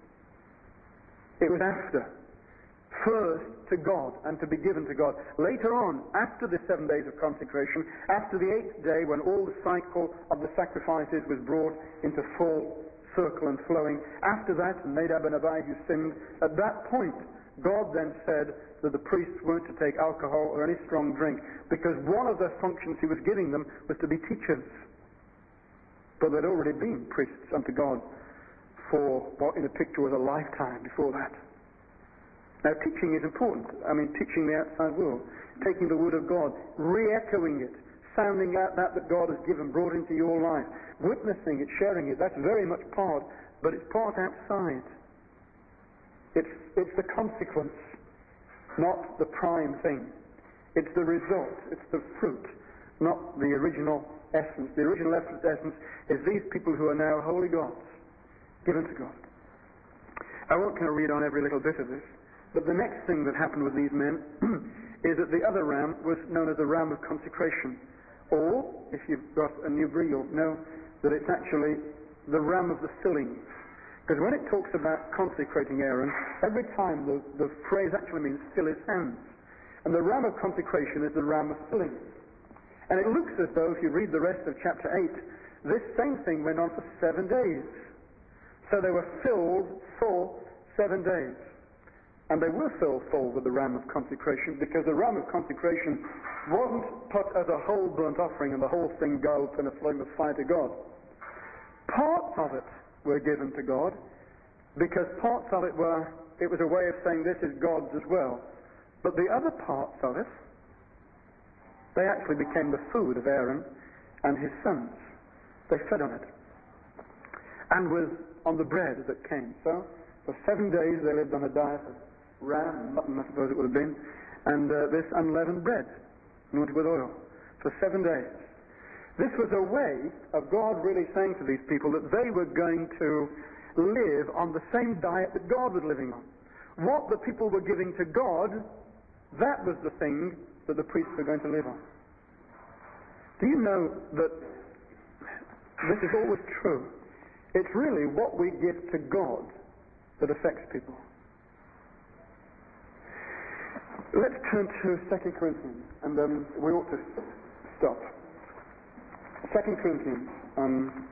It was after. First to God and to be given to God. Later on, after the seven days of consecration, after the eighth day when all the cycle of the sacrifices was brought into full circle and flowing, after that, Nadab and Abihu sinned, at that point, God then said that the priests weren't to take alcohol or any strong drink, because one of the functions he was giving them was to be teachers. But they'd already been priests unto God for what in a picture was a lifetime before that. Now teaching is important. I mean teaching the outside world, taking the word of God, re-echoing it, sounding out that that God has given, brought into your life, witnessing it, sharing it, that's very much part, but it's part outside. It's, it's the consequence, not the prime thing. It's the result, it's the fruit, not the original essence. The original essence is these people who are now holy gods, given to God. I won't kind of read on every little bit of this, but the next thing that happened with these men is that the other ram was known as the ram of consecration. Or, if you've got a new breed, you'll know that it's actually the ram of the fillings. Because when it talks about consecrating Aaron, every time the, the phrase actually means fill his hands. And the ram of consecration is the ram of filling. And it looks as though, if you read the rest of chapter eight, this same thing went on for seven days. So they were filled for seven days. And they were filled full with the ram of consecration, because the ram of consecration wasn't put as a whole burnt offering and the whole thing goes in a flame of fire to God. Parts of it were given to God, because parts of it were, it was a way of saying this is God's as well. But the other parts of it, they actually became the food of Aaron and his sons. They fed on it. And was on the bread that came. So, for seven days they lived on a diet of ram, mutton I suppose it would have been, and uh, this unleavened bread, anointed with oil, for seven days. This was a way of God really saying to these people that they were going to live on the same diet that God was living on. What the people were giving to God, that was the thing that the priests were going to live on. Do you know that this is always true? It's really what we give to God that affects people. Let's turn to Second Corinthians, and um, we ought to stop. Second Corinthians, um,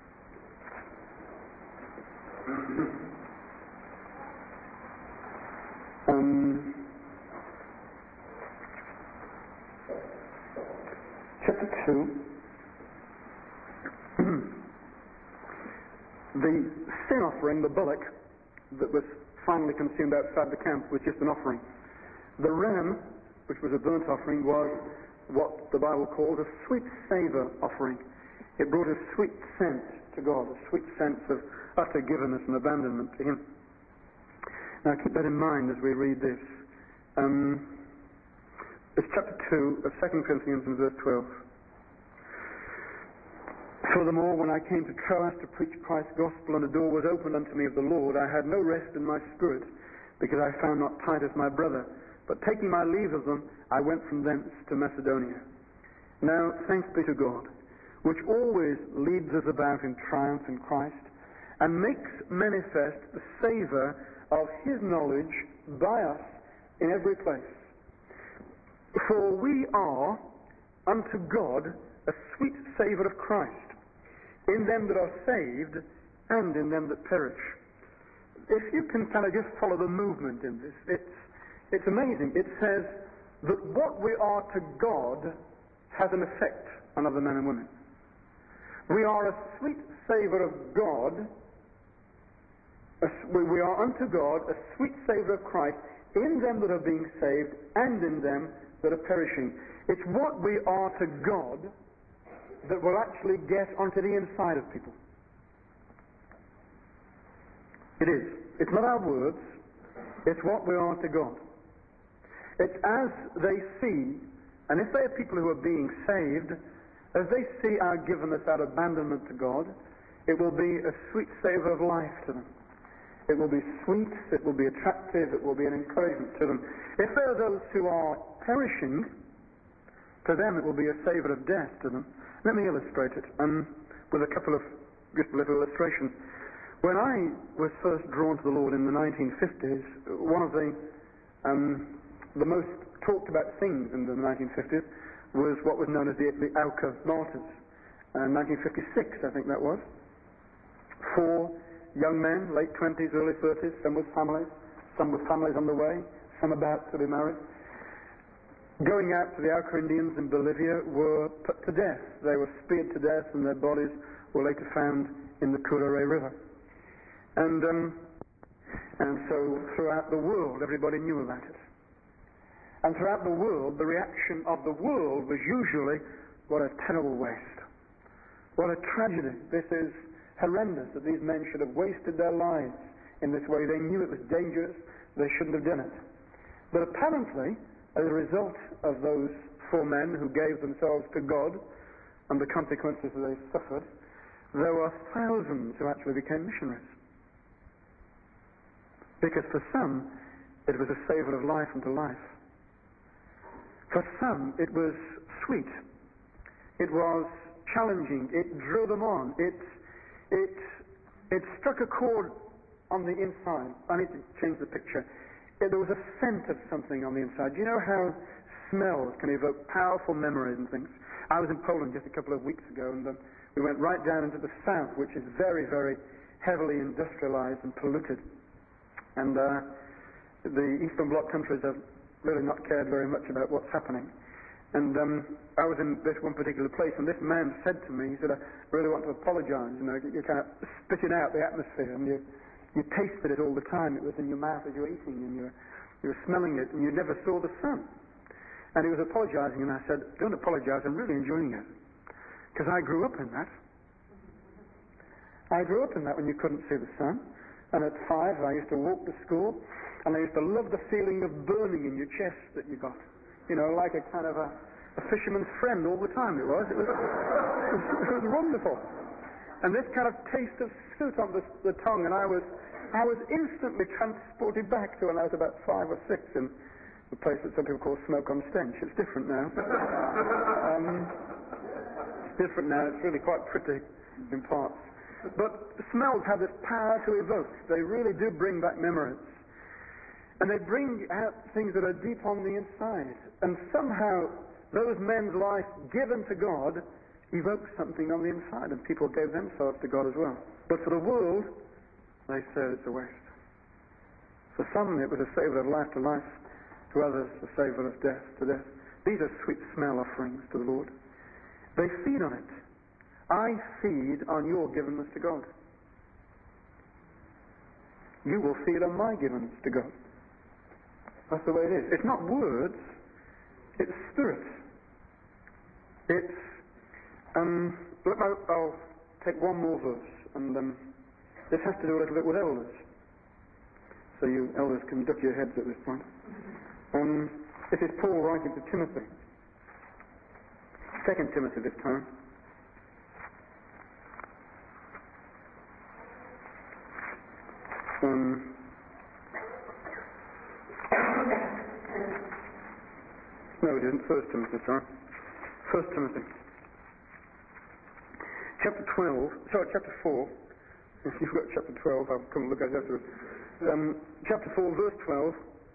um, chapter two. The sin offering, the bullock, that was finally consumed outside the camp was just an offering. The ram, which was a burnt offering, was what the Bible calls a sweet savour offering. It brought a sweet scent to God, a sweet sense of utter givenness and abandonment to Him. Now keep that in mind as we read this. Um, it's chapter two of Second Corinthians and verse twelve. Furthermore, when I came to Troas to preach Christ's gospel and a door was opened unto me of the Lord, I had no rest in my spirit, because I found not Titus my brother. But taking my leave of them, I went from thence to Macedonia. Now, thanks be to God, which always leads us about in triumph in Christ, and makes manifest the savour of His knowledge by us in every place. For we are unto God a sweet savour of Christ, in them that are saved and in them that perish. If you can kind of just follow the movement in this, it's, it's amazing. It says that what we are to God has an effect on other men and women. We are a sweet savour of God, a, we are unto God a sweet savour of Christ in them that are being saved and in them that are perishing. It's what we are to God that will actually get onto the inside of people. It is. It's not our words. It's what we are to God. It's as they see, and if they are people who are being saved, as they see our givenness, our abandonment to God, it will be a sweet savour of life to them. It will be sweet, it will be attractive, it will be an encouragement to them. If there are those who are perishing, to them it will be a savour of death to them. Let me illustrate it um, with a couple of just little illustrations. When I was first drawn to the Lord in the nineteen fifties, one of the um, the most talked about things in the nineteen fifties was what was known as the, the Auca Martyrs. Uh, nineteen fifty-six, I think that was. Four young men, late twenties, early thirties, some with families, some with families on the way, some about to be married, going out to the Auca Indians in Bolivia, were put to death. They were speared to death, and their bodies were later found in the Curare River. And um, and so throughout the world, everybody knew about it. And throughout the world, the reaction of the world was usually, what a terrible waste. What a tragedy. This is horrendous that these men should have wasted their lives in this way. They knew it was dangerous. They shouldn't have done it. But apparently, as a result of those four men who gave themselves to God and the consequences that they suffered, there were thousands who actually became missionaries. Because for some, it was a savour of life unto life. For some, it was sweet. It was challenging. It drew them on. It It, it struck a chord on the inside. I need to change the picture. It, there was a scent of something on the inside. Do you know how smells can evoke powerful memories and things? I was in Poland just a couple of weeks ago, and um, we went right down into the south, which is very, very heavily industrialized and polluted. And uh, the Eastern Bloc countries have really not cared very much about what's happening. And um, I was in this one particular place, and this man said to me, he said, I really want to apologize. You know, you're kind of spitting out the atmosphere, and you you tasted it all the time. It was in your mouth as you were eating, and you were, you were smelling it, and you never saw the sun. And he was apologizing, and I said, don't apologize, I'm really enjoying it. Because I grew up in that. I grew up in that when you couldn't see the sun. And at five, I used to walk to school, and I used to love the feeling of burning in your chest that you got. You know, like a kind of a, a fisherman's friend all the time it was. It was, it was, it was wonderful. And this kind of taste of soot on the, the tongue, and I was I was instantly transported back to when I was about five or six in the place that some people call Smoke on Stench. It's different now. um, it's different now. It's really quite pretty in parts. But smells have this power to evoke. They really do bring back memories. And they bring out things that are deep on the inside. And somehow those men's life given to God evokes something on the inside, and people gave themselves to God as well. But for the world, they said it's a waste. For some, it was a savour of life to life. To others, a savour of death to death. These are sweet smell offerings to the Lord. They feed on it. I feed on your givenness to God. You will feed on my givenness to God. That's the way it is. It's not words, it's spirit. It's, um, look, I'll, I'll take one more verse, and um, this has to do a little bit with elders. So you elders can duck your heads at this point. Um, this is Paul writing to Timothy. Second Timothy this time. Um, no, it isn't. First Timothy, sorry. First Timothy. Chapter twelve, sorry, chapter four. If you've got chapter twelve, I'll come and look at it afterwards. Um, chapter four, verse twelve.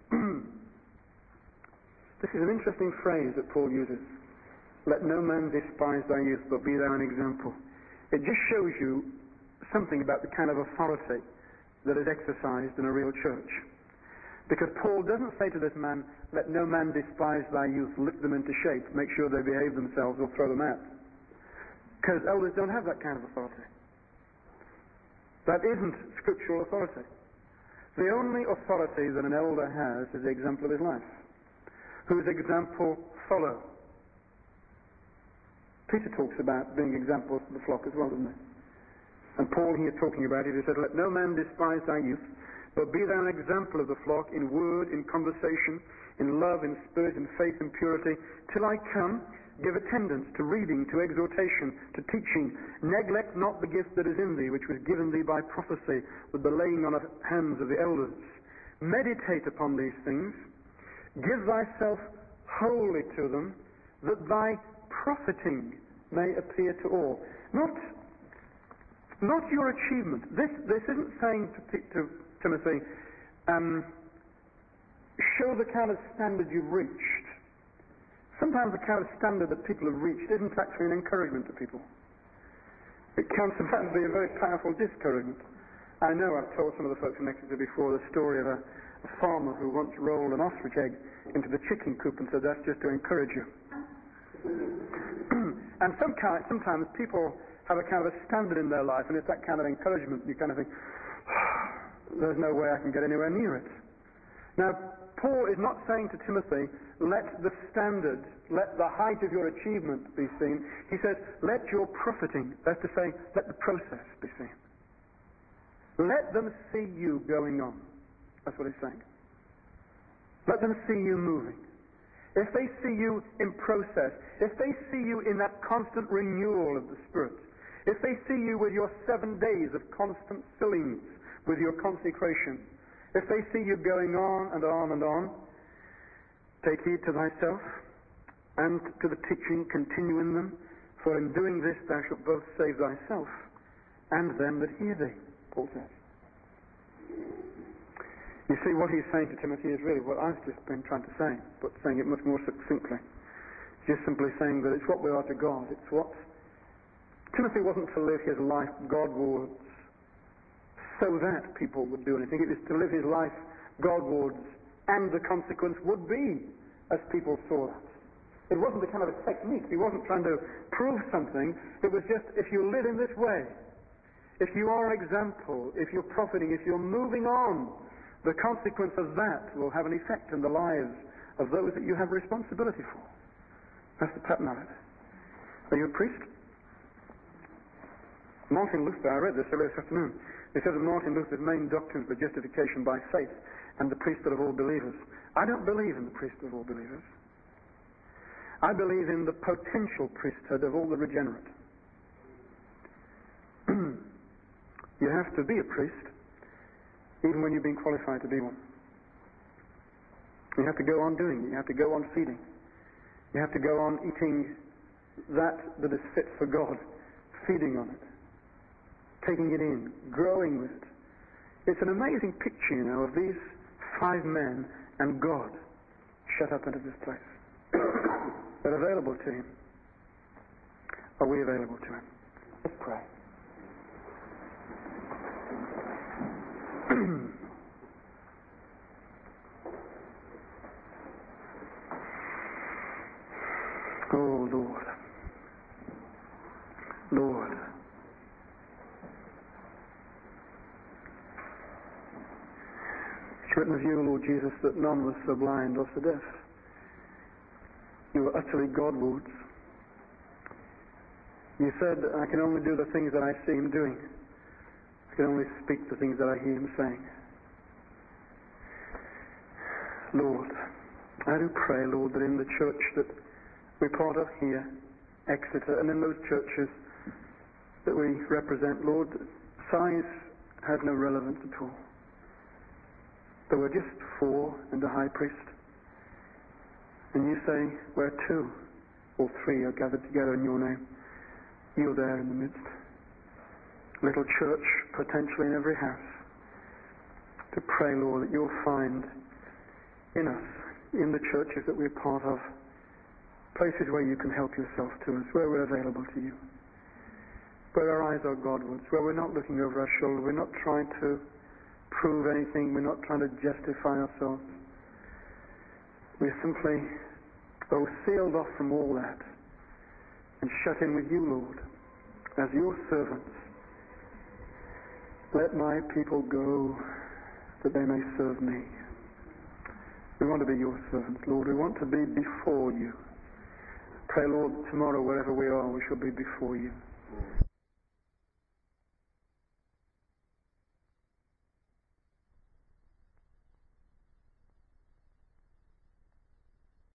This is an interesting phrase that Paul uses. Let no man despise thy youth, but be thou an example. It just shows you something about the kind of authority that is exercised in a real church. Because Paul doesn't say to this man, let no man despise thy youth, lick them into shape, make sure they behave themselves or throw them out. Because elders don't have that kind of authority. That isn't scriptural authority. The only authority that an elder has is the example of his life. Whose example follow. Peter talks about being examples to the flock as well, doesn't he? And Paul here talking about it, he said, let no man despise thy youth, But be thou an example of the flock in word, in conversation, in love, in spirit, in faith, and purity. Till I come, give attendance to reading, to exhortation, to teaching. Neglect not the gift that is in thee, which was given thee by prophecy, with the laying on of hands of the elders. Meditate upon these things. Give thyself wholly to them, that thy profiting may appear to all. Not, not your achievement. This, this isn't saying to, to Timothy, um, show the kind of standard you've reached. Sometimes the kind of standard that people have reached isn't actually an encouragement to people. It can sometimes be a very powerful discouragement. I know I've told some of the folks in Exeter before the story of a, a farmer who once rolled an ostrich egg into the chicken coop and said, that's just to encourage you. And some kind, sometimes people have a kind of a standard in their life, and it's that kind of encouragement. You kind of think, oh, there's no way I can get anywhere near it. Now, Paul is not saying to Timothy, let the standard, let the height of your achievement be seen. He says, let your profiting, that's to say, let the process be seen. Let them see you going on. That's what he's saying. Let them see you moving. If they see you in process, if they see you in that constant renewal of the Spirit, if they see you with your seven days of constant fillings with your consecration, if they see you going on and on and on, take heed to thyself and to the teaching, continue in them, for in doing this thou shalt both save thyself and them that hear thee, Paul says. You see, what he's saying to Timothy is really what I've just been trying to say, but saying it much more succinctly. Just simply saying that it's what we are to God. It's what Timothy wasn't to live his life Godwards so that people would do anything. It was to live his life Godwards, and the consequence would be as people saw that. It wasn't a kind of a technique. He wasn't trying to prove something. It was just, if you live in this way, if you are an example, if you're profiting, if you're moving on, the consequence of that will have an effect in the lives of those that you have responsibility for. That's the pattern of it. Are you a priest? Martin Luther, I read this earlier this afternoon. He said that Martin Luther's main doctrines were justification by faith and the priesthood of all believers. I don't believe in the priesthood of all believers. I believe in the potential priesthood of all the regenerate. You have to be a priest even when you've been qualified to be one. You have to go on doing it. You have to go on feeding. You have to go on eating that that is fit for God, feeding on it, taking it in, growing with it. It's an amazing picture, you know, of these five men and God shut up into this place. They're available to Him. Are we available to Him? Let's pray. Oh, Lord. Lord. It's written of you, Lord Jesus, that none was so blind or so deaf. You were utterly Godwards. You said, I can only do the things that I see Him doing. I can only speak the things that I hear Him saying. Lord, I do pray, Lord, that in the church that we're part of here, Exeter, and in those churches that we represent, Lord, size has no relevance at all. There were just four and a high priest. And you say, where two or three are gathered together in your name, you're there in the midst. Little church, potentially in every house. To pray, Lord, that you'll find in us, in the churches that we're part of, places where you can help yourself to us, where we're available to you. Where our eyes are Godwards, where we're not looking over our shoulder, we're not trying to prove anything, we're not trying to justify ourselves. We're simply, oh, sealed off from all that and shut in with you, Lord, as your servants. Let my people go that they may serve me. We want to be your servants, Lord. We want to be before you. Pray, Lord, tomorrow, wherever we are, we shall be before you.